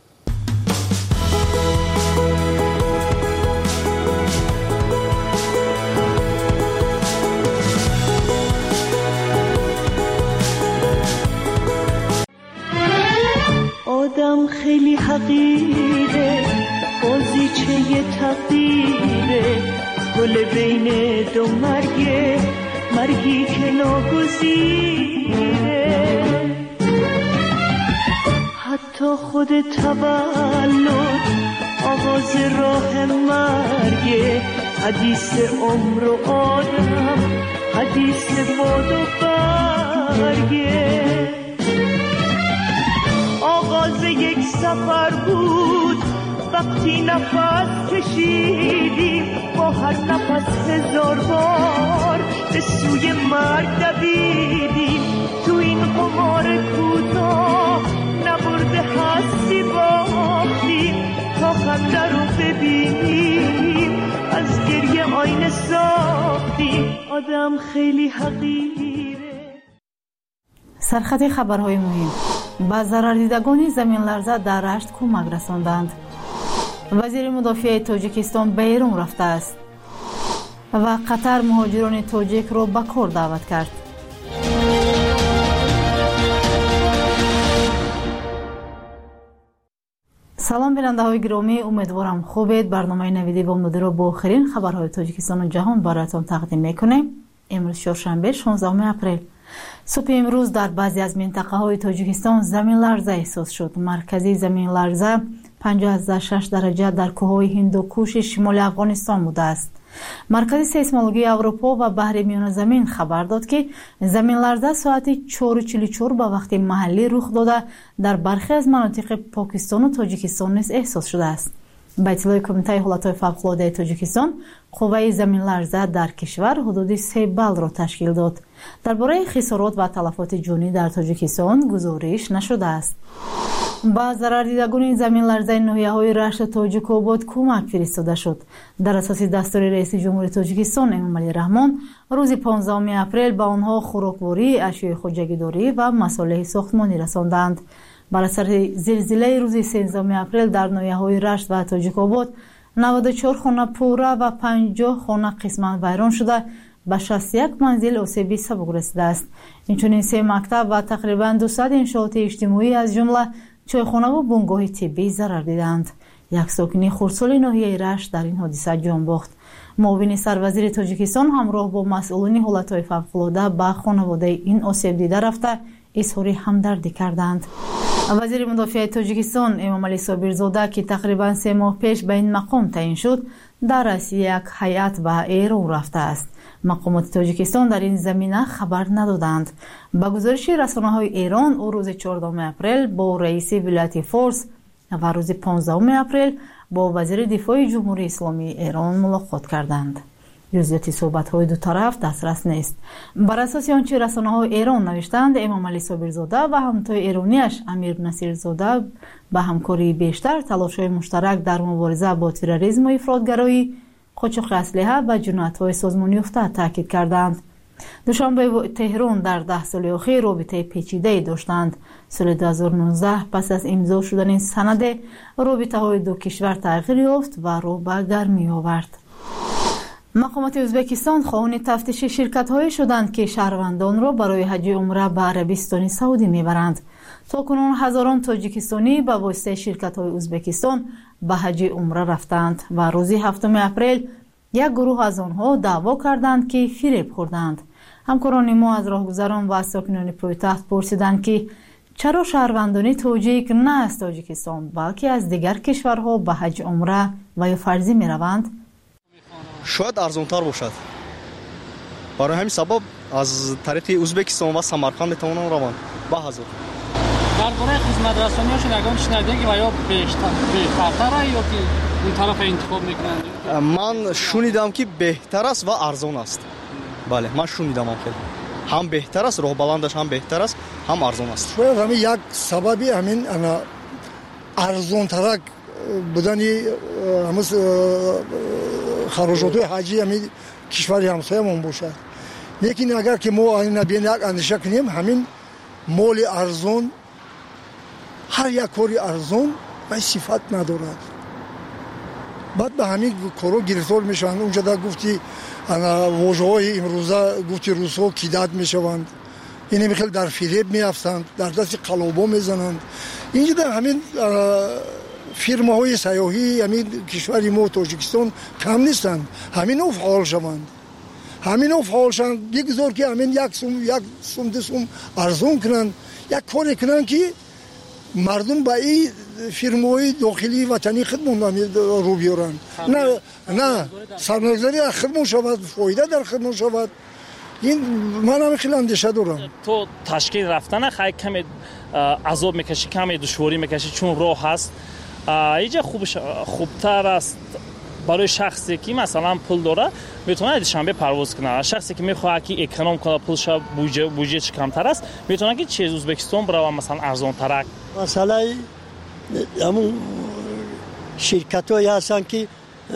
[SPEAKER 2] آدم خیلی حقیره بازیچه تقدیره گل بین دو مرگی که ناگزیره تا خود تولد آغاز راه مرگ، حدیث عمر و آدم، حدیث باد و برگه. آغاز یک سفر بود وقتی نفس کشیدیم، با هر نفس هزار بار به سوی مرگ دویدیم. تو این قمار کوتاه نبرده هستی باختیم، تا خنده رو ببینیم از گریه آینه ساختیم. آدم خیلی حقیره.
[SPEAKER 1] سرخط خبرهای مهم: با ضرردیدگان زمین لرزه در رشت کمک رساندند. وزیر مدافع تاجیکستان به ایران رفته است و قطر مهاجران تاجیک را به کار دعوت کرد. سلام بیننده های گرامی، امیدوارم خوبید. برنامه نویدی با مدیر را با آخرین خبرهای تاجیکستان و جهان برایتان تقدیم میکنیم. امروز چهارشنبه 16 اپریل. صبح امروز در بعضی از منطقه های تاجیکستان زمین لرزه احساس شد. مرکزی زمین لرزه 5.6 درجه در کوههای هندوکوش شمال افغانستان بوده است. مرکز سیسمولوژی اروپا و بحر میان زمین خبر داد که زمین لرزه ساعت 4:44 به وقت محلی رخ داده در برخی از مناطق پاکستان و تاجیکستان نیز احساس شده است. به اطلاع کمیته حالات فوق‌العاده تاجیکستان، قوه زمین لرزه در کشور حدود 3 بال را تشکیل داد. درباره خسارات و تلفات جانی در تاجیکستان گزارش نشده است. با ضرردیدگان زمین لرزه ناحیه‌های رشت و تاجیک‌آباد کمک فرستاده شد. در اساس دستور رئیس جمهوری تاجیکستان امامعلی رحمان، روز 15 اپریل به آنها خوراکواری، اشیاء خودجگیداری و مصالح ساختمانی رساندند. بر اثر زلزله روز 13 اپریل در ناحیه‌های رشت و تاجیک‌آباد 94 خانه پوره و 50 خانه قسماً ویران شده، به 61 منزل آسیب سبک رسیده است. اینچنین 3 مکتب و تقریباً 200 انشاءات اجتماعی از جمله چایخانه و بنگاه طبی ضرر دیدند. یک ساکن خردسال ناحیه رشت در این حادثه جان باخت. معاون سروزیر تاجیکستان همراه با مسئولین حالت‌های فوق‌العاده به خانواده این آسیب دیده رفته اظهار همدردی کردند. وزیر مدافع تاجیکستان امامعلی صابرزاده که تقریباً 3 ماه پیش به این مقام تعیین شد، در رأس یک هیئت به ایران رفته است. مقامات تاجیکستان در این زمینه خبر ندادند. به گزارش رسانه‌های ایران، او روز 14 اپریل با رئیس ولایت فارس و روز 15 اپریل با وزیر دفاع جمهوری اسلامی ایران ملاقات کردند. جزئیات صحبت‌های دو طرف دسترس نیست. بر اساس آنچه رسانه‌های ایران نوشتند، امامعلی صابرزاده و همتای ایرانیش امیر نصیرزاده به همکاری بیشتر، تلاش‌های مشترک در مبارزه با تروریسم و افراطگرایی، قاچاق اسلحه و جنایت‌های سازمان یافته تاکید کردند. دوشنبه تهران در 10 سال اخیر رابطه پیچیده داشتند. سال 2019 پس از امضا شدن این سند، رابطه‌های دو کشور تغییر یافت و رو به گرمی آورد. مقامات ازبکستان خواهان تفتیش شرکت‌هایی شدند که شهروندان را برای حج عمره به عربستان سعودی میبرند. تاکنون هزاران تاجیکستانی به واسطه شرکت‌های ازبکستان به حج عمره رفتند و روز 7 اپریل یک گروه از آنها دعوا کردند که فریب خوردند. همکاران ما از راهگذران و ساکنان پایتخت پرسیدند که چرا شهروندان تاجیک نه از تاجیکستان بلکه از دیگر کشورها به حج عمره و یا فرضی میروند؟
[SPEAKER 5] شاید ارزانتر باشد. برای همین سبب از طریق ازبکستان و سمرقند میتونم روم با هزار.
[SPEAKER 13] درباره خدمت رسانی‌هاش نگاه شنیدید که یا بهتره یا که اون طرف انتخاب میکنند؟
[SPEAKER 5] من شنیدم که بهتر است و ارزان است. بله، من شنیدم که هم بهتر است، راه بلندش هم بهتر است، هم ارزان است.
[SPEAKER 4] شاید همین یک سببی همین ارزان ترک بودن همون خراجات حجی همین کشور همسایه‌مون باشد. لیکن اگر که ما نبین یک اندیشه کنیم، همین مال ارزان، هر یک کاری ارزان به صفت ندارد. بعد به همین کارو گرفتار میشوند. اونجا در گفتی واژه‌های امروزه گفتی روس‌ها کیدت میشوند، این میخواد در فریب میافتند، در دست قلابا میزنند. اینجا در همین فیرماهای سیاحی همین کشور ما تاجیکستان کم نیستند. همین او فعال شوند، همین او فعال شوند، بگذار که همین یک سوم دو سوم ارزان کنند، یک کاری کنند که مردم با این فیرم‌های داخلی وطنی خدمت رو بیارن. نه سرمایه‌گذاری خدمت شود، فایده در خدمت شود. این من هم خیلی اندیشه دارم.
[SPEAKER 6] تو تشکیل رفتن خیلی کمی عذاب میکشی، کمی دشواری میکشی چون راه هست. اینجا خوبتر است برای شخصی که مثلا پول داره میتونه دوشنبه پرواز کنه. شخصی که میخواد که اکونوم کنه پولش بودجه کمتر است میتونه که چیز ازبکستان بره مثلا ارزان تر.
[SPEAKER 19] مثلا همون شرکت‌هایی هستن که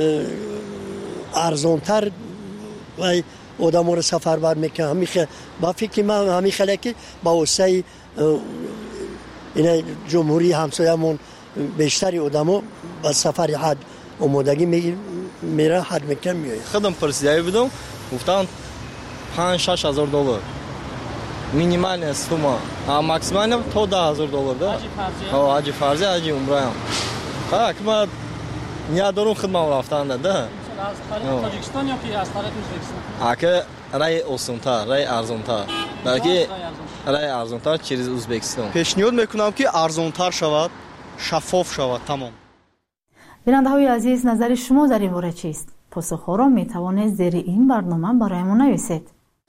[SPEAKER 19] ارزان تر و آدم رو سفر بر میکنه. با فکر من همین خیلی که با واسه این جمهوری همسایمون بیشتری آدمو با سفر حد آمادگی میره حد میکن میایه.
[SPEAKER 5] خودم پرسیده بودم گفتن 5-6 هزار دلار مینیمال است ما ماکسیمال تا 10 هزار دلار ده. حاجی فرضی حاجی عمره هم که ما نیا دارم خدمت رفتن ده.
[SPEAKER 6] از طریق تاجیکستان یا که از طریق ازبکستان؟
[SPEAKER 5] که رای آسان‌تر، رای ارزان‌تر. بلکه رای ارزان‌تر چیز ازبکستان. پیشنهاد میکنم که ارزان‌تر شود، شفاف شود تمام.
[SPEAKER 1] بیننده‌های عزیز، نظر شما در این باره چیست؟ پاسخ را می توانید زیر این برنامه برایمان نویسید.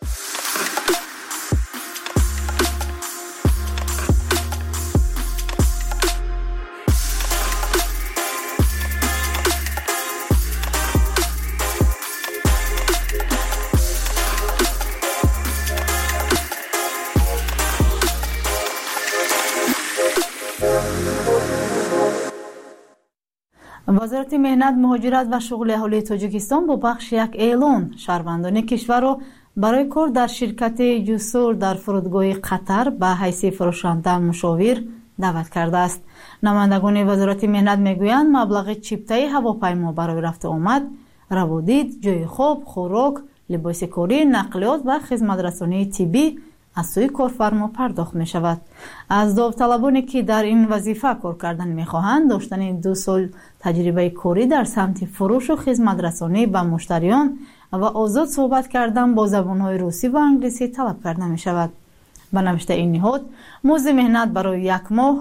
[SPEAKER 1] وزارت مهنت، مهاجرت و شغل اهالی تاجیکستان با بخش یک اعلان شهروندان کشور را برای کار در شرکت جسور در فرودگاه قطر به حیث فروشنده مشاور دعوت کرده است. نمایندگان وزارت مهنت میگویند مبلغ چیپته هواپیما برای رفت آمد، روادید، جای خواب، خوراک، لباس کاری، نقلیات و خدمترسانی طبی از سوی کارفرما پرداخت می شود. از داوطلبانی که در این وظیفه کار کردن می خواهند داشتن 2 سال تجربه کاری در سمت فروش و خدمترسانی به مشتریان و آزاد صحبت کردن با زبانهای روسی و انگلیسی طلب کرده می شود. به نوشته این نهاد، مزد مهنت برای یک ماه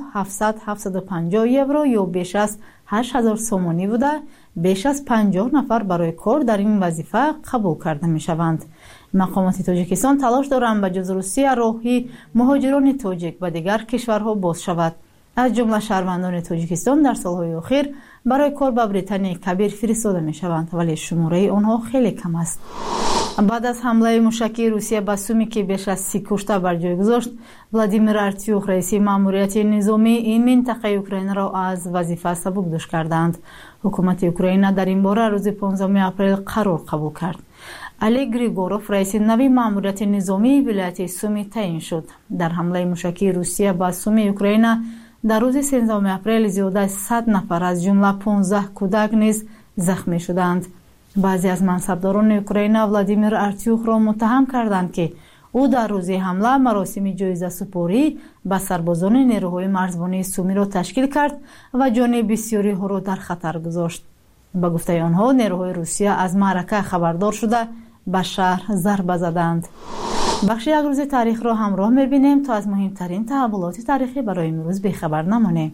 [SPEAKER 1] 700-750 یورو یا بیش از 8000 سومانی بوده، بیش از 50 نفر برای کار در این وظیفه قبول کرده می شوند. مقامات تاجیکستان تلاش دارند به جز روسیه راهی مهاجران تاجیک به دیگر کشورها باز شود. از جمله شهروندان تاجیکستان در سالهای اخیر برای کار به بریتانیا کبیر فرستاده می شوند، ولی شماره آنها خیلی کم است. بعد از حمله موشکی روسیه به سومی که بیش از 30 کشته بر جای گذاشت، ولادیمیر ارتیوخ رئیس ماموریت نظامی این منطقه اوکراین را از وظیفه سبکدوش کردند. حکومت اوکراین در این باره روز 15 اپریل قرار قبول کرد. علی گریگوروف رئیس نوی ماموریت نظامی ولایت سومی تعیین شد. در حمله موشکی روسیه به سومی اوکراین در روز 13 اپریل زیاده از 100 نفر از جمله 15 کودک نیز زخمی شدند. بعضی از منصبداران اوکراین ولادیمیر ارتیوخ را متهم کردند که او در روز حمله مراسم جایزه سپاری به سربازان نیروهای مرزبانی سومی را تشکیل کرد و جان بسیاری ها را در خطر گذاشت. با گفته آنها نیروهای روسیه از معرکه خبردار شده به شهر ضربه زدند. بخش یک روز تاریخ را همراه می‌بینیم تا از مهمترین تحولات تاریخی برای امروز بی‌خبر نمانیم.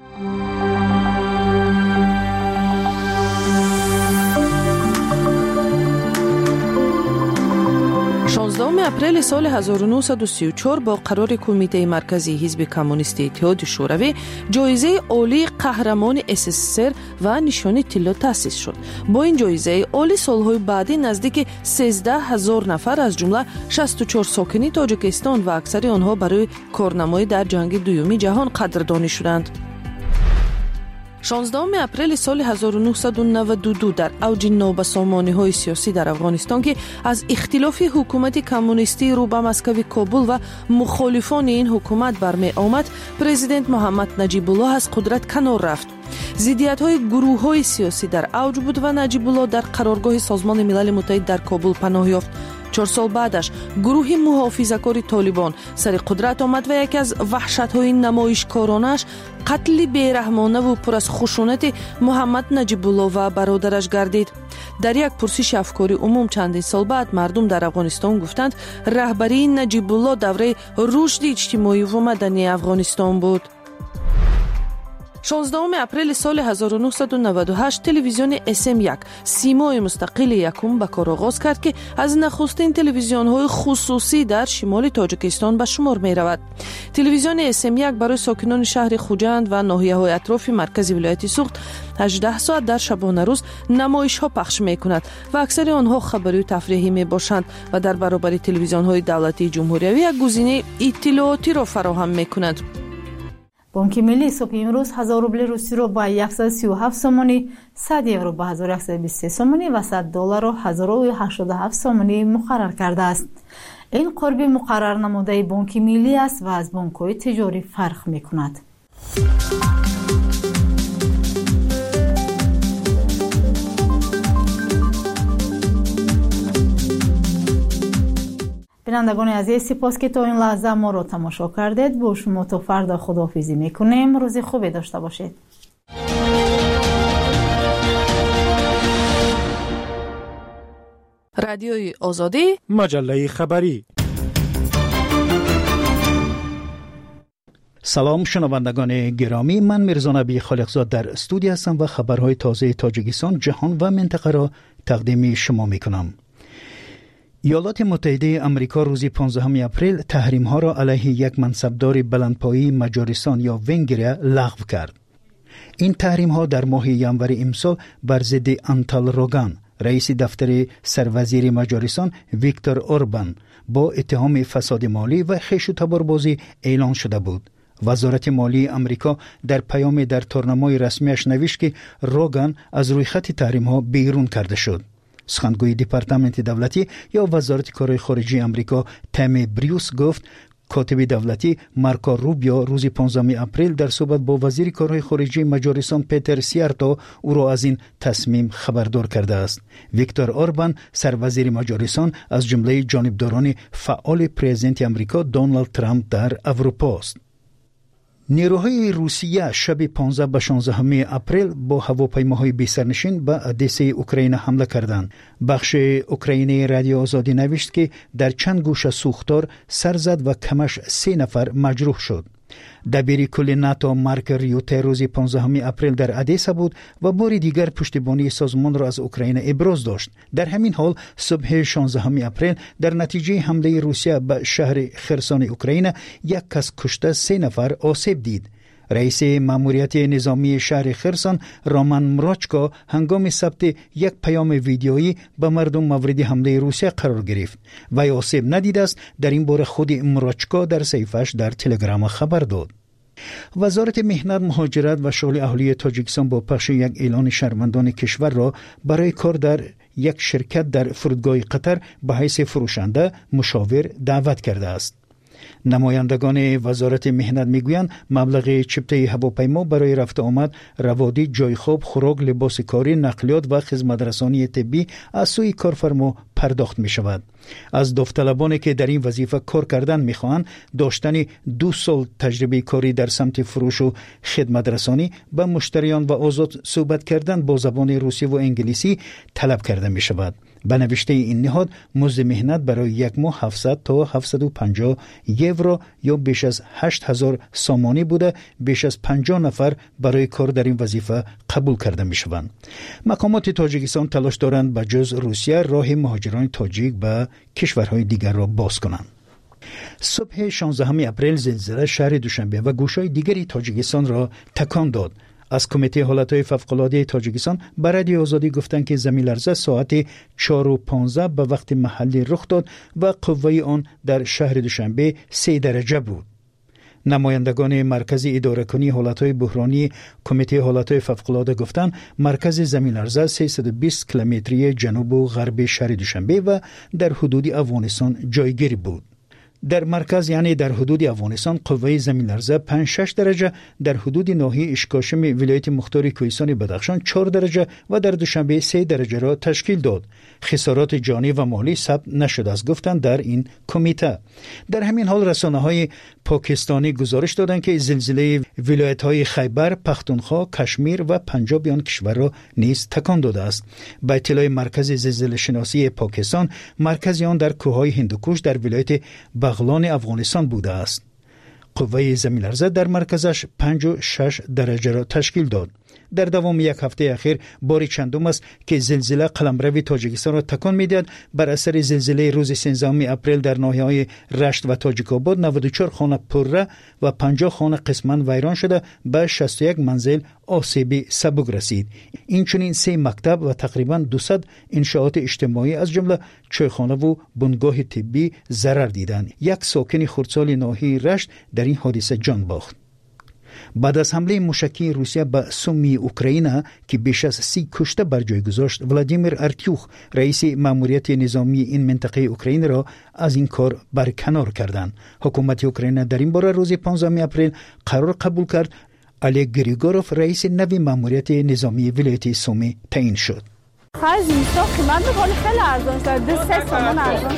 [SPEAKER 7] 16 اپریل سال 1934 با قرار کمیته مرکزی حزب کمونیست اتحاد شوروی جایزه عالی قهرمان SSSR و نشان طلا تأسیس شد. با این جایزه عالی سالهای بعدی نزدیک 13,000 نفر از جمله 64 ساکنی تاجیکستان و اکثر آنها برای کارنمایی در جنگ دوم جهان قدردانی شدند. 16 اپریل سال 1992 در اوج نابسامانی‌های سیاسی در افغانستان که از اختلاف حکومت کمونیستی رو به مسکو کابل و مخالفان این حکومت برمی آمد، پرزیدنت محمد نجیب الله از قدرت کنار رفت. ضدیت‌های گروه‌های سیاسی در اوج بود و نجیب الله در قرارگاه سازمان ملل متحد در کابل پناه یافت. 4 سال بعدش گروه محافظه‌کار طالبان سر قدرت آمد و یکی از وحشت‌های نمایشکارانش قتل بیرحمانه و پر از خشونت محمد نجیب الله و برادرش گردید. در یک پرسش افکاری عموم چندین سال بعد مردم در افغانستان گفتند رهبری نجیب الله دوره رشد اجتماعی و مدنی افغانستان بود. 16 اپریل سال 1998 تلویزیون SM1 سیمای مستقل یکم به کار آغاز کرد که از نخستین تلویزیون‌های خصوصی در شمال تاجیکستان به شمار می‌رود. تلویزیون SM1 برای ساکنان شهر خوجند و ناحیه‌های اطراف مرکز ولایت سوخت 18 ساعت در شبانه روز نمایش‌ها پخش می‌کند و اکثر آنها خبری و تفریحی می‌باشند و در برابر تلویزیون‌های دولتی جمهوری یک گزینه اطلاعاتی را فراهم می‌کند.
[SPEAKER 1] بانک ملی صبح امروز 1000 روبل روسی رو با 137 سومانی، 100 یورو با 1123 سومانی و 100 دلار رو 1087 سومانی مقرر کرده است. این قرب مقرر نموده بانک ملی است و از بانک‌های تجاری فرق می‌کند. بینندگان عزیز، سپاس که تا این لحظه ما را تماشا کردید. با شما تا فردا خداحافظی میکنیم. روز خوبی داشته باشید.
[SPEAKER 7] رادیوی آزادی،
[SPEAKER 8] مجله خبری. سلام شنوندگان گرامی، من میرزا نبی خالقزاد در استودیو هستم و خبرهای تازه تاجیکستان، جهان و منطقه را تقدیم شما میکنم. ایالات متحده آمریکا روز 15 اپریل تحریم‌ها را علیه یک منصبدار بلندپایه مجارستان یا ونگریا لغو کرد. این تحریم‌ها در ماه ینور امسال بر ضد آنتال روگان، رئیس دفتر سروزیر مجارستان ویکتور اوربان، با اتهام فساد مالی و خیش و تباربازی اعلان شده بود. وزارت مالی آمریکا در پیام در تورنمای رسمیش نوشت که روگان از روی خط تحریم‌ها بیرون کرده شد. سخنگوی دپارتمنت دولتی یا وزارت کارهای خارجه آمریکا تام بریوس گفت کاتب دولتی مارکو روبیو روز 15 اپریل در صحبت با وزیر کارهای خارجه مجارستان پیتر سیارتو او را از این تصمیم خبردار کرده است. ویکتور اوربان سروزیر مجارستان از جمله جانبداران فعال پرزیدنت آمریکا دونالد ترامپ در اروپا است. نیروهای روسیه شب 15 به 16 اپریل با هواپیماهای بی‌سرنشین به ادسه اوکراین حمله کردند. بخش اوکراینی رادیو آزادی نوشت که در چند گوشه سوختار سر زد و کمش 3 نفر مجروح شد. دبیر کل ناتو مارک ریوته روز 15 اپریل در ادسه بود و بار دیگر پشتیبانی سازمان را از اوکراین ابراز داشت. در همین حال صبح 16 اپریل در نتیجه حمله روسیه به شهر خرسان اوکراین یک کس کشته 3 نفر آسیب دید. رئیس ماموریت نظامی شهر خرسان رومان مراچکا هنگام ثبت یک پیام ویدیویی به مردم مورد حمله روسیه قرار گرفت. وی آسیب ندیده است. در این باره خود مراچکا در صفحه‌اش در تلگرام خبر داد. وزارت مهنت، مهاجرت و شغل اهلی تاجیکستان با پخش یک اعلان شهروندان کشور را برای کار در یک شرکت در فرودگاه قطر به حیث فروشنده مشاور دعوت کرده است. نمایندگان وزارت مهنت میگویند مبلغ چپته هواپیما برای رفت آمد، روادی، جای خواب، خوراک، لباس کاری، نقلیات و خدمات رسانی طبی از سوی کارفرما پرداخت می شود. از داوطلبانی که در این وظیفه کار کردن می خواهند داشتن 2 سال تجربه کاری در سمت فروش و خدمات رسانی به مشتریان و آزاد صحبت کردن با زبان روسی و انگلیسی طلب کرده می شود. به نوشته این نهاد مزد مهنت برای یک ماه 700 تا 750 یورو یا بیش از 8000 سامانی بوده. بیش از 50 نفر برای کار در این وظیفه قبول کرده می شوند. مقامات تاجیکستان تلاش دارند به جز روسیه راه مهاجران تاجیک به کشورهای دیگر را باز کنند. صبح 16 اپریل زلزله شهر دوشنبه و گوشهای دیگری تاجیکستان را تکان داد. از کمیته حالتهای فوق‌العاده تاجیکستان به رادیو آزادی گفتند که زمین لرزه ساعت 4:15 به وقت محلی رخ داد و قوه آن در شهر دوشنبه 3 درجه بود. نمایندگان مرکز اداره کنی حالتهای بحرانی کمیته حالتهای فوق‌العاده گفتند مرکز زمین لرزه 320 کیلومتری جنوب و غرب شهر دوشنبه و در حدود افغانستان جایگیر بود. در مرکز یعنی در حدود افغانستان قوه زمین لرزه 5-6 درجه، در حدود ناحیه اشکاشم ولایت مختار کوهستان بدخشان 4 درجه و در دوشنبه 3 درجه را تشکیل داد. خسارات جانی و مالی ثبت نشده است گفتند در این کمیته. در همین حال رسانه‌های پاکستانی گزارش دادند که زلزله ولایت‌های خیبر، پختونخوا، کشمیر و پنجاب آن کشور را نیز تکان داده است. به اطلاع مرکز زلزله شناسی پاکستان، مرکز آن در کوههای هندوکش در ولایت بغلان افغانستان بوده است. قوه زمین‌لرزه در مرکزش 5.6 درجه را تشکیل داد. در دوام یک هفته اخیر بار چندم است که زلزله قلمرو تاجیکستان را تکان می‌دهد. بر اثر زلزله روز 13 اپریل در ناحیه‌های رشت و تاجیک‌آباد 94 خانه پره و 50 خانه قسماً ویران شده، به 61 منزل آسیب سبک رسید. اینچنین 3 مکتب و تقریباً 200 انشاءات اجتماعی از جمله چایخانه و بنگاه طبی ضرر دیدند. یک ساکن خردسال ناحیه رشت در این حادثه جان باخت. بعد از حمله موشکی روسیه به سومی اوکراین که بیش از 30 کشته بر جای گذاشت، ولادیمیر ارتیوخ رئیس ماموریت نظامی این منطقه اوکراین را از این کار برکنار کردند. حکومت اوکراین در این باره روز 15 اپریل قرار قبول کرد. الی گریگوروف رئیس نوی ماموریت نظامی ولایت سومی تعیین شد.
[SPEAKER 10] خرج نیستا قیمت بخوری خیلی ارزان شد، 3 سامان ارزان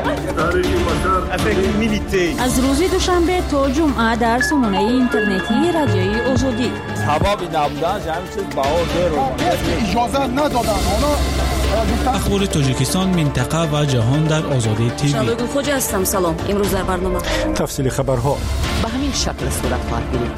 [SPEAKER 10] شد.
[SPEAKER 11] از روز دوشنبه تا جمعه در سامانه اینترنتی رادیوی آزادی
[SPEAKER 23] سبب نبودن همین چیز بهار
[SPEAKER 24] اجازه ندادن.
[SPEAKER 25] اخبار تاجیکستان، منطقه و جهان در آزادی تیوی.
[SPEAKER 11] شبگون خوجا هستم. سلام. امروز در برنامه
[SPEAKER 24] تفصیل خبرها
[SPEAKER 11] به همین شکل صورت خواهد گرفت.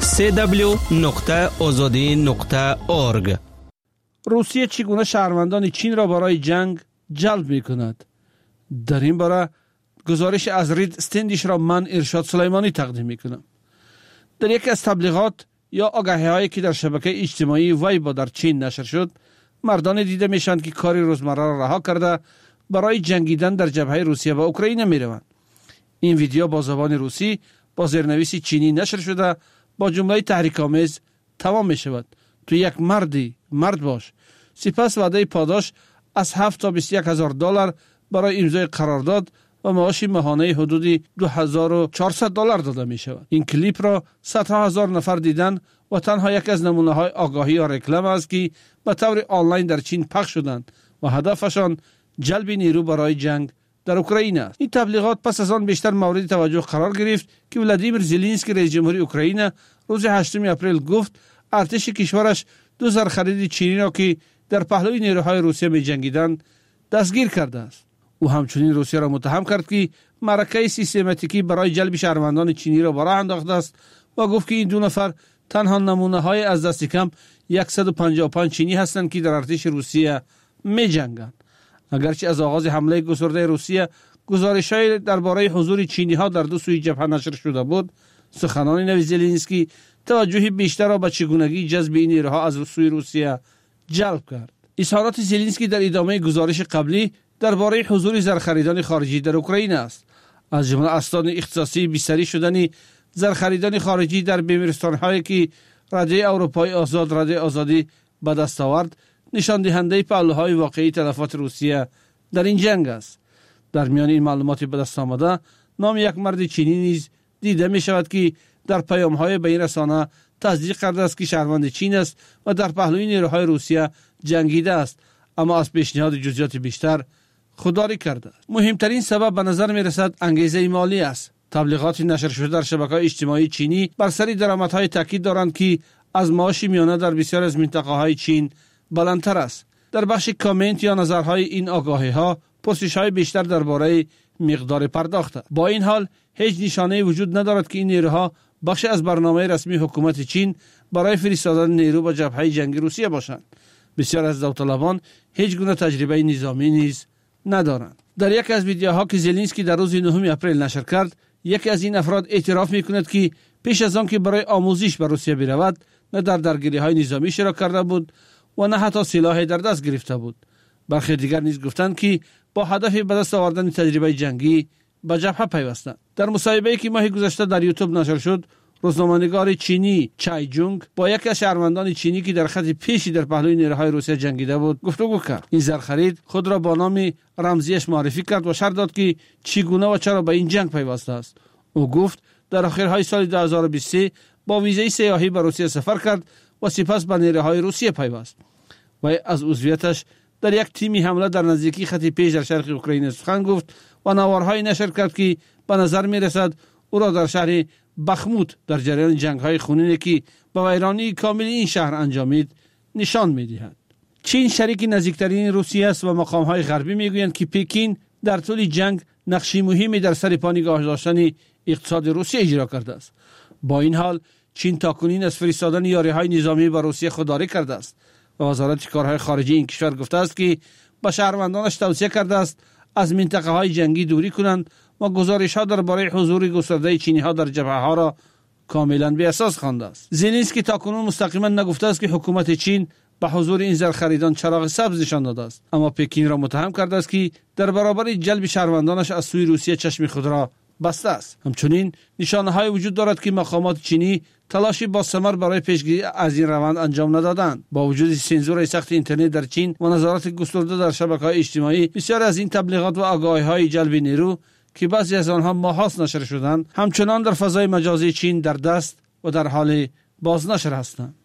[SPEAKER 18] www.azadi.org.
[SPEAKER 14] روسیه چگونه شهروندان چین را برای جنگ جلب می کند؟ در این باره گزارش از رید استندیش را من ارشاد سلیمانی تقدیم می کنم. در یکی از تبلیغات یا آگاهی هایی که در شبکه اجتماعی ویبو در چین نشر شد، مردان دیده می شوند که کاری روزمره را رها کرده برای جنگیدن در جبهه روسیه و اوکراین می روند. این ویدیو با زبان روسی با زیرنویس چینی نشر شده با جمله تحریک‌آمیز تمام می شود: تو یک مرد باش. سپس وعده پاداش از 7 تا 21 هزار دلار برای امضای قرارداد و معاش ماهانه حدود 2400 دلار داده می شود. این کلیپ را صدها هزار نفر دیدن و تنها یک از نمونه های آگاهی یا رکلام است که به طور آنلاین در چین پخش شدند و هدفشان جلب نیرو برای جنگ در اوکراین است. این تبلیغات پس از آن بیشتر مورد توجه قرار گرفت که ولادیمیر زلنسکی رئیس جمهوری اوکراین روز 8 اپریل گفت ارتش کشورش 2 زرخرید چینی را که در پهلوی نیروهای روسیه می جنگیدند دستگیر کرده است. او همچنین روسیه را متهم کرد که معرکه سیستماتیکی برای جلب شهروندان چینی را به راه انداخته است و گفت که این 2 نفر تنها نمونه های از دست کم 155 چینی هستند که در ارتش روسیه می جنگند. اگرچه از آغاز حمله گسترده روسیه گزارش‌های درباره حضور چینی ها در 2 سوی جبهه نشر شده بود، سخنان نوی زلنسکی توجه بیشتر را به چگونگی جذب این نیروها از سوی روسیه جلب کرد. اظهارات زلنسکی در ادامه گزارش قبلی درباره حضور زرخریدان خارجی در اوکراین است. از جمله اسناد اختصاصی بستری شدن زرخریدان خارجی در بیمارستان‌هایی که رده اروپای آزاد رده آزادی به دست آورد نشان دهنده پهلوهای واقعی تلفات روسیه در این جنگ است. در میان این معلومات به دست آمده نام یک مرد چینی نیز دیده می شود که در پیام‌های به این رسانه تصدیق کرده است که شهروند چین است و در پهلوی نیروهای روسیه جنگیده است، اما از پیشنهاد جزئیات بیشتر خودداری کرده است. مهمترین سبب به نظر می رسد انگیزه مالی است. تبلیغات نشر شده در شبکه‌های اجتماعی چینی بر سر درآمدهای تاکید دارند که از معاش میانه در بسیار از منطقه‌های چین بلندتر است. در بخش کامنت یا نظرهای این آگاهی‌ها پرسش‌های بیشتر درباره مقدار پرداخت. با این حال هیچ نشانه‌ای وجود ندارد که این نیروها بخش از برنامه رسمی حکومت چین برای فرستادن نیرو به جبهه جنگی روسیه باشند. بسیار از داوطلبان هیچ گونه تجربه نظامی نیز ندارند. در یک از ویدیوها که زلنسکی در روز 9 اپریل نشر کرد، یکی از این افراد اعتراف می‌کند که پیش از آن که برای آموزش به روسیه برود، نه در درگیری‌های نظامی شرکت کرده بود و نه حتی سلاحی در دست گرفته بود. برخی دیگر نیز گفتند که با هدف به دست آوردن تجربه جنگی به جبهه پیوستند. در مصاحبه‌ای که ماه گذشته در یوتیوب نشر شد، روزنامه‌نگار چینی چای جونگ با یکی از شهروندان چینی که در خط پیشی در پهلوی نیروهای روسیه جنگیده بود گفتگو کرد. این زرخرید خود را با نام رمزیش معرفی کرد و شرح داد که چگونه و چرا به این جنگ پیوسته است. او گفت در آخرهای سال 2023 با ویزای سیاحی به روسیه سفر کرد و سپس به نیروهای روسیه پیوست و از عضویتش در یک تیمی حمله در نزدیکی خط پیش در شرق اوکراین سخن گفت و نوارهای نشر کرد که به نظر می رسد او را در شهر بخموت در جریان جنگ‌های خونینی که به ویرانی کامل این شهر انجامید نشان می‌دهد. چین شریک نزدیکترین روسیه است و مقام‌های غربی می‌گویند که پکین در طول جنگ نقشی مهمی در سر پا نگاه داشتن اقتصاد روسیه اجرا کرده است. با این حال چین تاکنون از فرستادن یاریهای نظامی به روسیه خودداری کرده است و وزارت کارهای خارجه این کشور گفته است که به شهروندانش توصیه کرده است از منطقه های جنگی دوری کنند و گزارش ها درباره حضور گسترده چینی ها در جبهه ها را کاملا بی اساس خوانده است. زلنسکی تاکنون مستقیما نگفته است که حکومت چین به حضور این زرخریدان چراغ سبز نشان داده است، اما پکین را متهم کرده است که در برابر جلب شهروندانش از سوی روسیه چشم خود را بسته است. همچنین نشانه‌های وجود دارد که مقامات چینی تلاشی با ثمر برای پیشگیری از این روند انجام ندادند. با وجود سانسور سخت اینترنت در چین و نظارت گسترده در شبکه‌های اجتماعی، بسیار از این تبلیغات و آگاهی‌های جلب نیرو که بعضی از آنها ماهاست نشر شدند، همچنان در فضای مجازی چین در دست و در حال بازنشر هستند.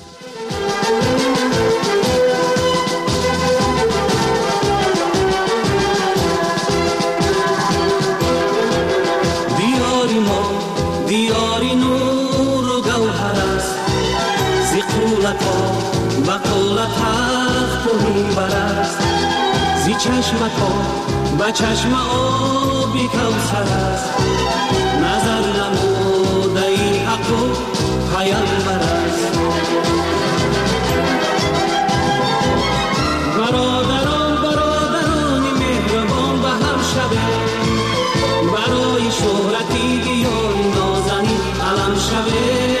[SPEAKER 12] دیاری نور و گوهر است، زی قولت ها و قولت تخت و میبر است، زی چشمت ها و چشم آبی کوثر است، نظر نموده ای حق و پیامبر است. برادران مهربان به هم شبه، برای شهرتی دیاری نازنی علم شبه.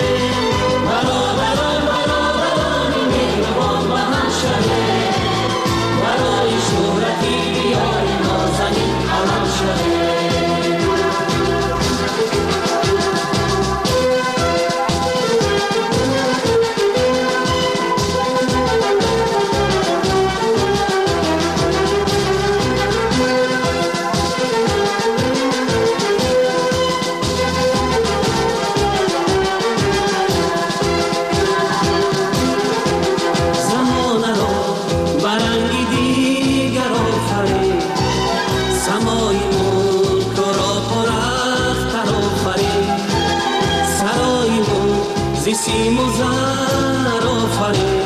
[SPEAKER 12] برادران مهربان به هم شبه، برای شهرتی دیاری نازنی علم شبه. سیم و زر آفرین،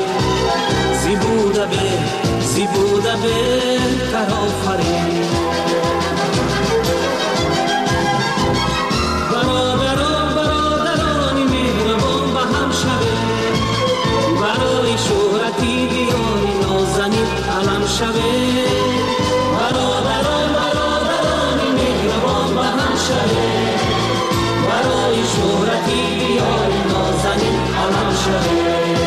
[SPEAKER 12] زی بوده بهتر آفرین. برادران مهربان به هم شبه، برای شهرتی دیاری نازنی علم شبه. برادران مهربان به هم شبه، برای شهرتی دیاری نازنی علم شبه.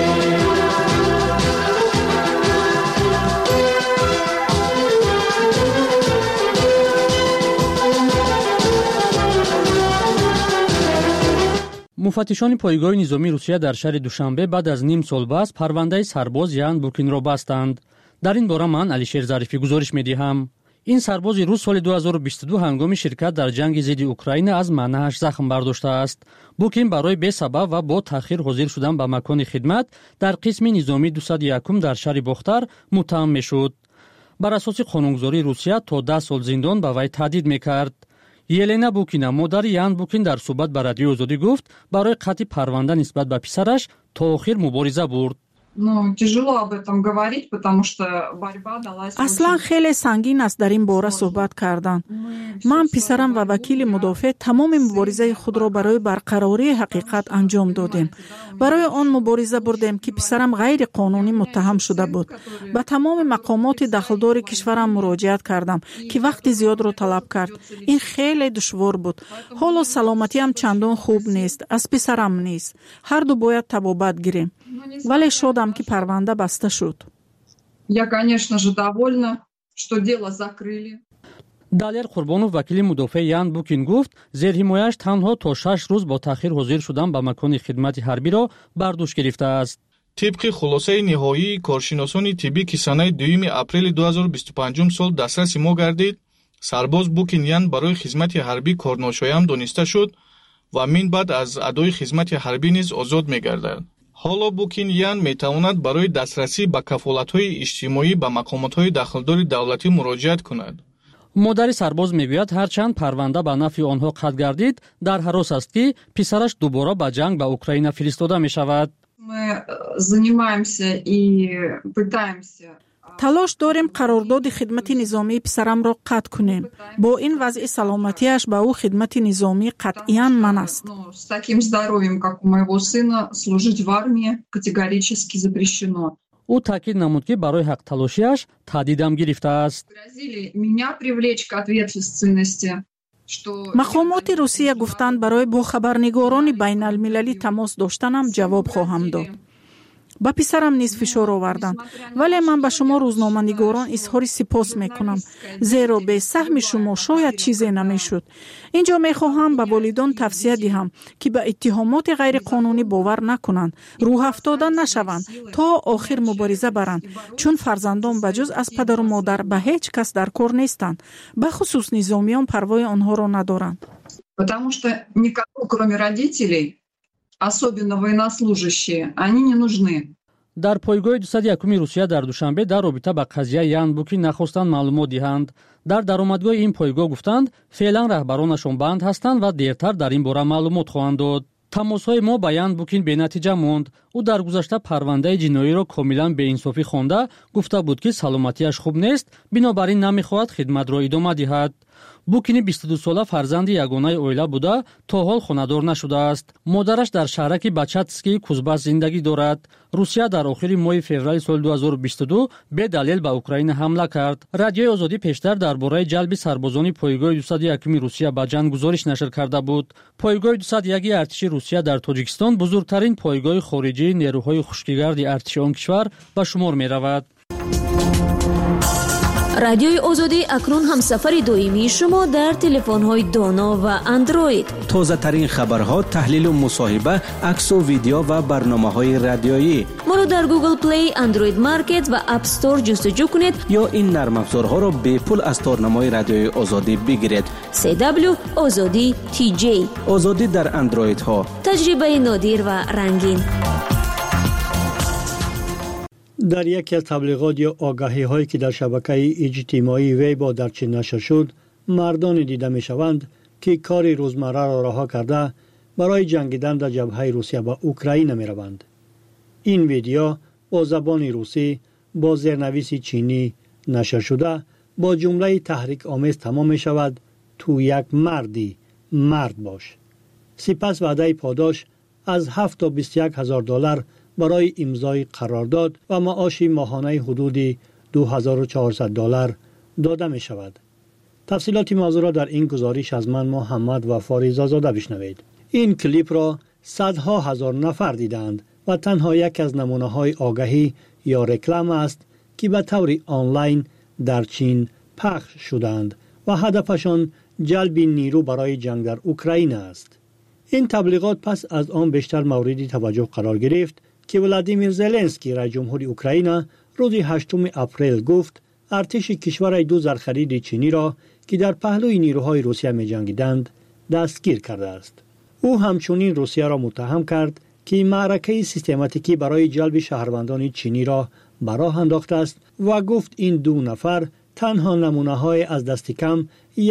[SPEAKER 13] مفتشان پایگاه نظامی روسیه در شهر دوشنبه بعد از نیم سال بس پرونده سرباز یان بورکین را بستند. در این باره من علیشیر ظریفی گزارش می‌دهم. این سرباز روس سال 2022 هنگام شرکت در جنگ ضد اوکراین از منهاش زخم برداشته است. بورکین برای بی سبب و با تأخیر حاضر شدن به مکان خدمت در قسم نظامی 201 در شهر بختر متهم می‌شد. بر اساس قانونگذاری روسیه تا 10 سال زندان به وی تهدید می‌کرد. یلنا بوکینا مادر یان بوکین در صحبت با رادیو آزادی گفت برای قطع پرونده نسبت به پسرش تا آخر مبارزه برد.
[SPEAKER 15] اصلا خیلی سنگین است در این باره صحبت کردن. من پسرم و وکیل مدافع تمام مبارزه خود را برای برقراری حقیقت انجام دادیم. برای آن مبارزه بردیم که پسرم غیر قانونی متهم شده بود. به تمام مقامات دخلدار کشورم مراجعت کردم که وقت زیاد را طلب کرد. این خیلی دشوار بود. حالا سلامتی هم چندان خوب نیست. از پسرم نیست. هر دو باید طبابت گیریم. ولی شدم که پرونده بسته شد.
[SPEAKER 13] دالیر قربانوف وکیل مدافع یان بوکین گفت زیر حمایتش تنها تا 6 روز با تأخیر حاضر شدن به مکان خدمت حربی را برداشت گرفته است.
[SPEAKER 16] طبق خلاصه نهایی کارشناسان طبی که سنه 2 اپریل 2025 سال دسترس ما گردید، سرباز بوکین یان برای خدمت حربی کارناشایان دانسته شد و من بعد از ادای خدمت حربی نیز آزاد می‌گردد. حالا بوکین یان میتواند برای دسترسی به کفالت‌های اجتماعی به مقامات‌های دخلدار دولتی مراجعت کند.
[SPEAKER 13] مادر سرباز میگوید هرچند پرونده به نفع آنها قطع گردید، در هراس است که پسرش دوباره به جنگ به اوکراین فرستاده می شود.
[SPEAKER 15] تلاش داریم قرارداد خدمت نظامی پسرم را قطع کنیم. با این وضع سلامتیش به او خدمت نظامی قطعاً منع است.
[SPEAKER 3] С таким здоровьем, как у моего сына, служить в армии категорически запрещено.
[SPEAKER 13] او تاکید نمود که برای حق تلاشیش تهدیدم گرفته است.
[SPEAKER 3] Грозили меня привлечь к ответственности.
[SPEAKER 15] مقامات روسیه گفتند برای با خبرنگاران بین المللی تماس داشتنم جواب خواهم داد. با پسرم نیز فشار آوردند، ولی من به شما روزنامه‌نگاران اظهار سپاس میکنم، زیرا به سهم شما شاید چیزی نمیشد. اینجا میخواهم به والدان توصیه دهم که به اتهامات غیر قانونی باور نکنند، روح افتاده نشوند تا آخر مبارزه برند، چون فرزندان بجز از پدر و مادر به هیچ کس در کار نیستند، به خصوص نظامیان پروای آنها را ندارند.
[SPEAKER 3] Потому что никому, кроме родителей, особенно военнослужащие, они не нужны.
[SPEAKER 13] در پایگاه 201 روسیه در دوشنبه در رابطه با قضیه یان بوکی نخواستند معلومات دهند. در درآمدگاه این پایگاه گفتند فعلا رهبرانشان بند هستند و دیرتر در این باره معلومات خواهند داد. تماس‌های ما با یان بوکین بی‌نتیجه ماند. او در گذشته پرونده جنایی را کاملا بی‌انصافی خوانده گفته بود که سلامتیش خوب نیست، بنابراین نمی‌خواهد خدمت را ادامه دهد. بوکینی 22 ساله فرزند یگانه اویله بوده تا حال خانه‌دار نشده است. مادرش در شهرک بچاتسکی کوزباس زندگی دارد. روسیه در آخر ماه فوریه سال 2022 به دلیل به اوکراین حمله کرد. رادیوی آزادی پیشتر درباره جلب سربازان پایگاه 201 روسیه به جنگ گزارش نشر کرده بود. پایگاه 201 ارتش روسیه در تاجیکستان بزرگترین پایگاه خارجی نیروهای خشکیگرد ارتش آن کشور به شمار می‌رود.
[SPEAKER 9] رادیوی آزادی اکنون هم سفر دائمی شما در تلفن‌های دانا و اندروید.
[SPEAKER 18] تازه ترین خبرها، تحلیل و مصاحبه، عکس و ویدیو و برنامه‌های رادیویی.
[SPEAKER 9] ما رو در گوگل پلی، اندروید مارکت و اپ استور جستجو کنید
[SPEAKER 18] یا این نرم افزارها را به پول از تارنمای رادیوی آزادی بگیرید.
[SPEAKER 9] CW آزادی TJ
[SPEAKER 18] آزادی در اندروید ها.
[SPEAKER 9] تجربه نادر و رنگین.
[SPEAKER 19] در یکی از تبلیغات یا آگاهی هایی که در شبکه اجتماعی ویبو در چین نشر شد، مردان دیده می شوند که کار روزمره را رها کرده برای جنگیدن در جبهه روسیه با اوکراین می روند. این ویدیو با زبان روسی با زیرنویس چینی نشر شده با جمله تحریک آمیز تمام می شود: تو یک مردی، مرد باش. سپس وعده پاداش از 7 تا 21 هزار دلار برای امضای قرارداد و معاش ماهانه حدود 2400 دلار داده می شود. تفصیلات موضوع را در این گزارش از من محمد و فاریزه زاده بشنوید. این کلیپ را صدها هزار نفر دیدند و تنها یک از نمونه های آگاهی یا رکلام است که به طور آنلاین در چین پخش شدند و هدفشان جلب نیرو برای جنگ در اوکراین است. این تبلیغات پس از آن بیشتر مورد توجه قرار گرفت که ولادیمیر زلنسکی رئیس جمهور اوکراین روز 8 اپریل گفت ارتش کشور دو زرخرید چینی را که در پهلوی نیروهای روسیه می جنگیدند دستگیر کرده است. او همچنین روسیه را متهم کرد که معرکه سیستماتیکی برای جلب شهروندان چینی را به راه انداخته است و گفت این دو نفر تنها نمونه‌های از دست کم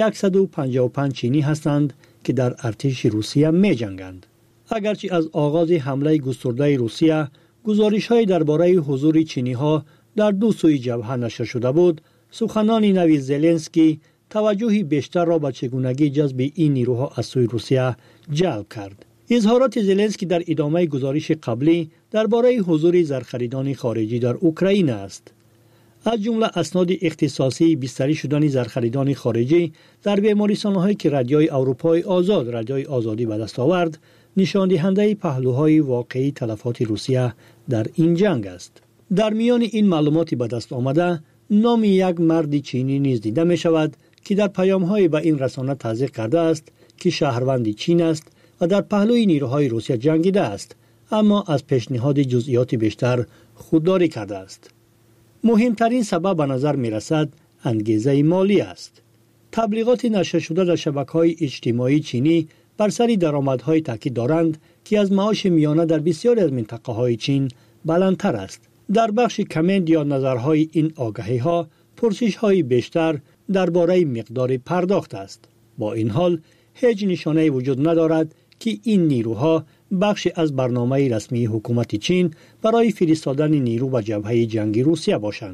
[SPEAKER 19] 155 چینی هستند که در ارتش روسیه می جنگند. اگرچه از آغاز حمله گسترده روسیه گزارش‌های درباره حضور چینی‌ها در دو سوی جبهه نشر شده بود، سخنان نوی زلنسکی توجه بیشتر را به چگونگی جذب این نیروها از سوی روسیه جلب کرد. اظهارات زلنسکی در ادامه گزارش قبلی درباره حضور زرخریدان خارجی در اوکراین است. از جمله اسناد اختصاصی بستری شدن زرخریدان خارجی در بیمارستان‌هایی که رادیوی اروپای آزاد رادیوی آزادی به دست آورد نشان دهنده پهلوهای واقعی تلفات روسیه در این جنگ است. در میان این معلوماتی به دست آمده نام یک مرد چینی نیز دیده می شود که در پیام‌های به این رسانه تزریق کرده است که شهروند چین است و در پهلوی نیروهای روسیه جنگیده است، اما از پیشنهاد جزئیات بیشتر خودداری کرده است. مهمترین سبب به نظر می رسد انگیزه مالی است. تبلیغات نشر شده در شبکه‌های اجتماعی چینی بر سر درآمدهای تاکید دارند که از معاش میانه در بسیاری از منطقه‌های چین بلندتر است. در بخش کامنت یا نظرهای این آگاهی‌ها پرسش‌های بیشتر درباره مقدار پرداخت است. با این حال هیچ نشانه‌ای وجود ندارد که این نیروها بخش از برنامه رسمی حکومت چین برای فرستادن نیرو به جبهه جنگی روسیه باشند.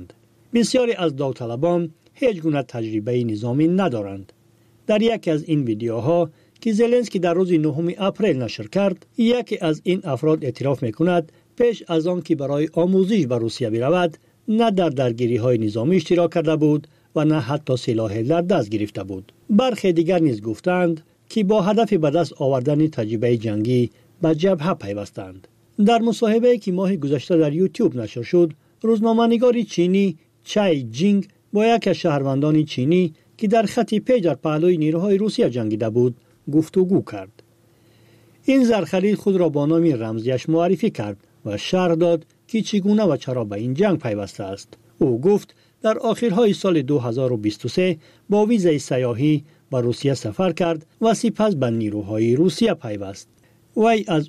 [SPEAKER 19] بسیاری از داوطلبان هیچ گونه تجربه نظامی ندارند. در یکی از این ویدیوها که زلنسکی در روز 9 اپریل نشر کرد، یکی از این افراد اعتراف می‌کند پیش از آن که برای آموزش به روسیه برود، نه در درگیری‌های نظامی اشتراک کرده بود و نه حتی سلاح در دست گرفته بود. برخی دیگر نیز گفتند که با هدف به دست آوردن تجربه جنگی به جبهه پیوستند. در مصاحبه‌ای که ماه گذشته در یوتیوب نشر شد، روزنامه‌نگار چینی چای جینگ با یک از شهروندان چینی که در خط پیش در پهلوی نیروهای روسیه جنگیده بود گفتگو کرد. این زرخرید خود را با نام رمزیش معرفی کرد و شرح داد که چگونه و چرا به این جنگ پیوسته است. او گفت در آخرهای سال 2023 با ویزای سیاحی به روسیه سفر کرد و سپس به نیروهای روسیه پیوست. وی از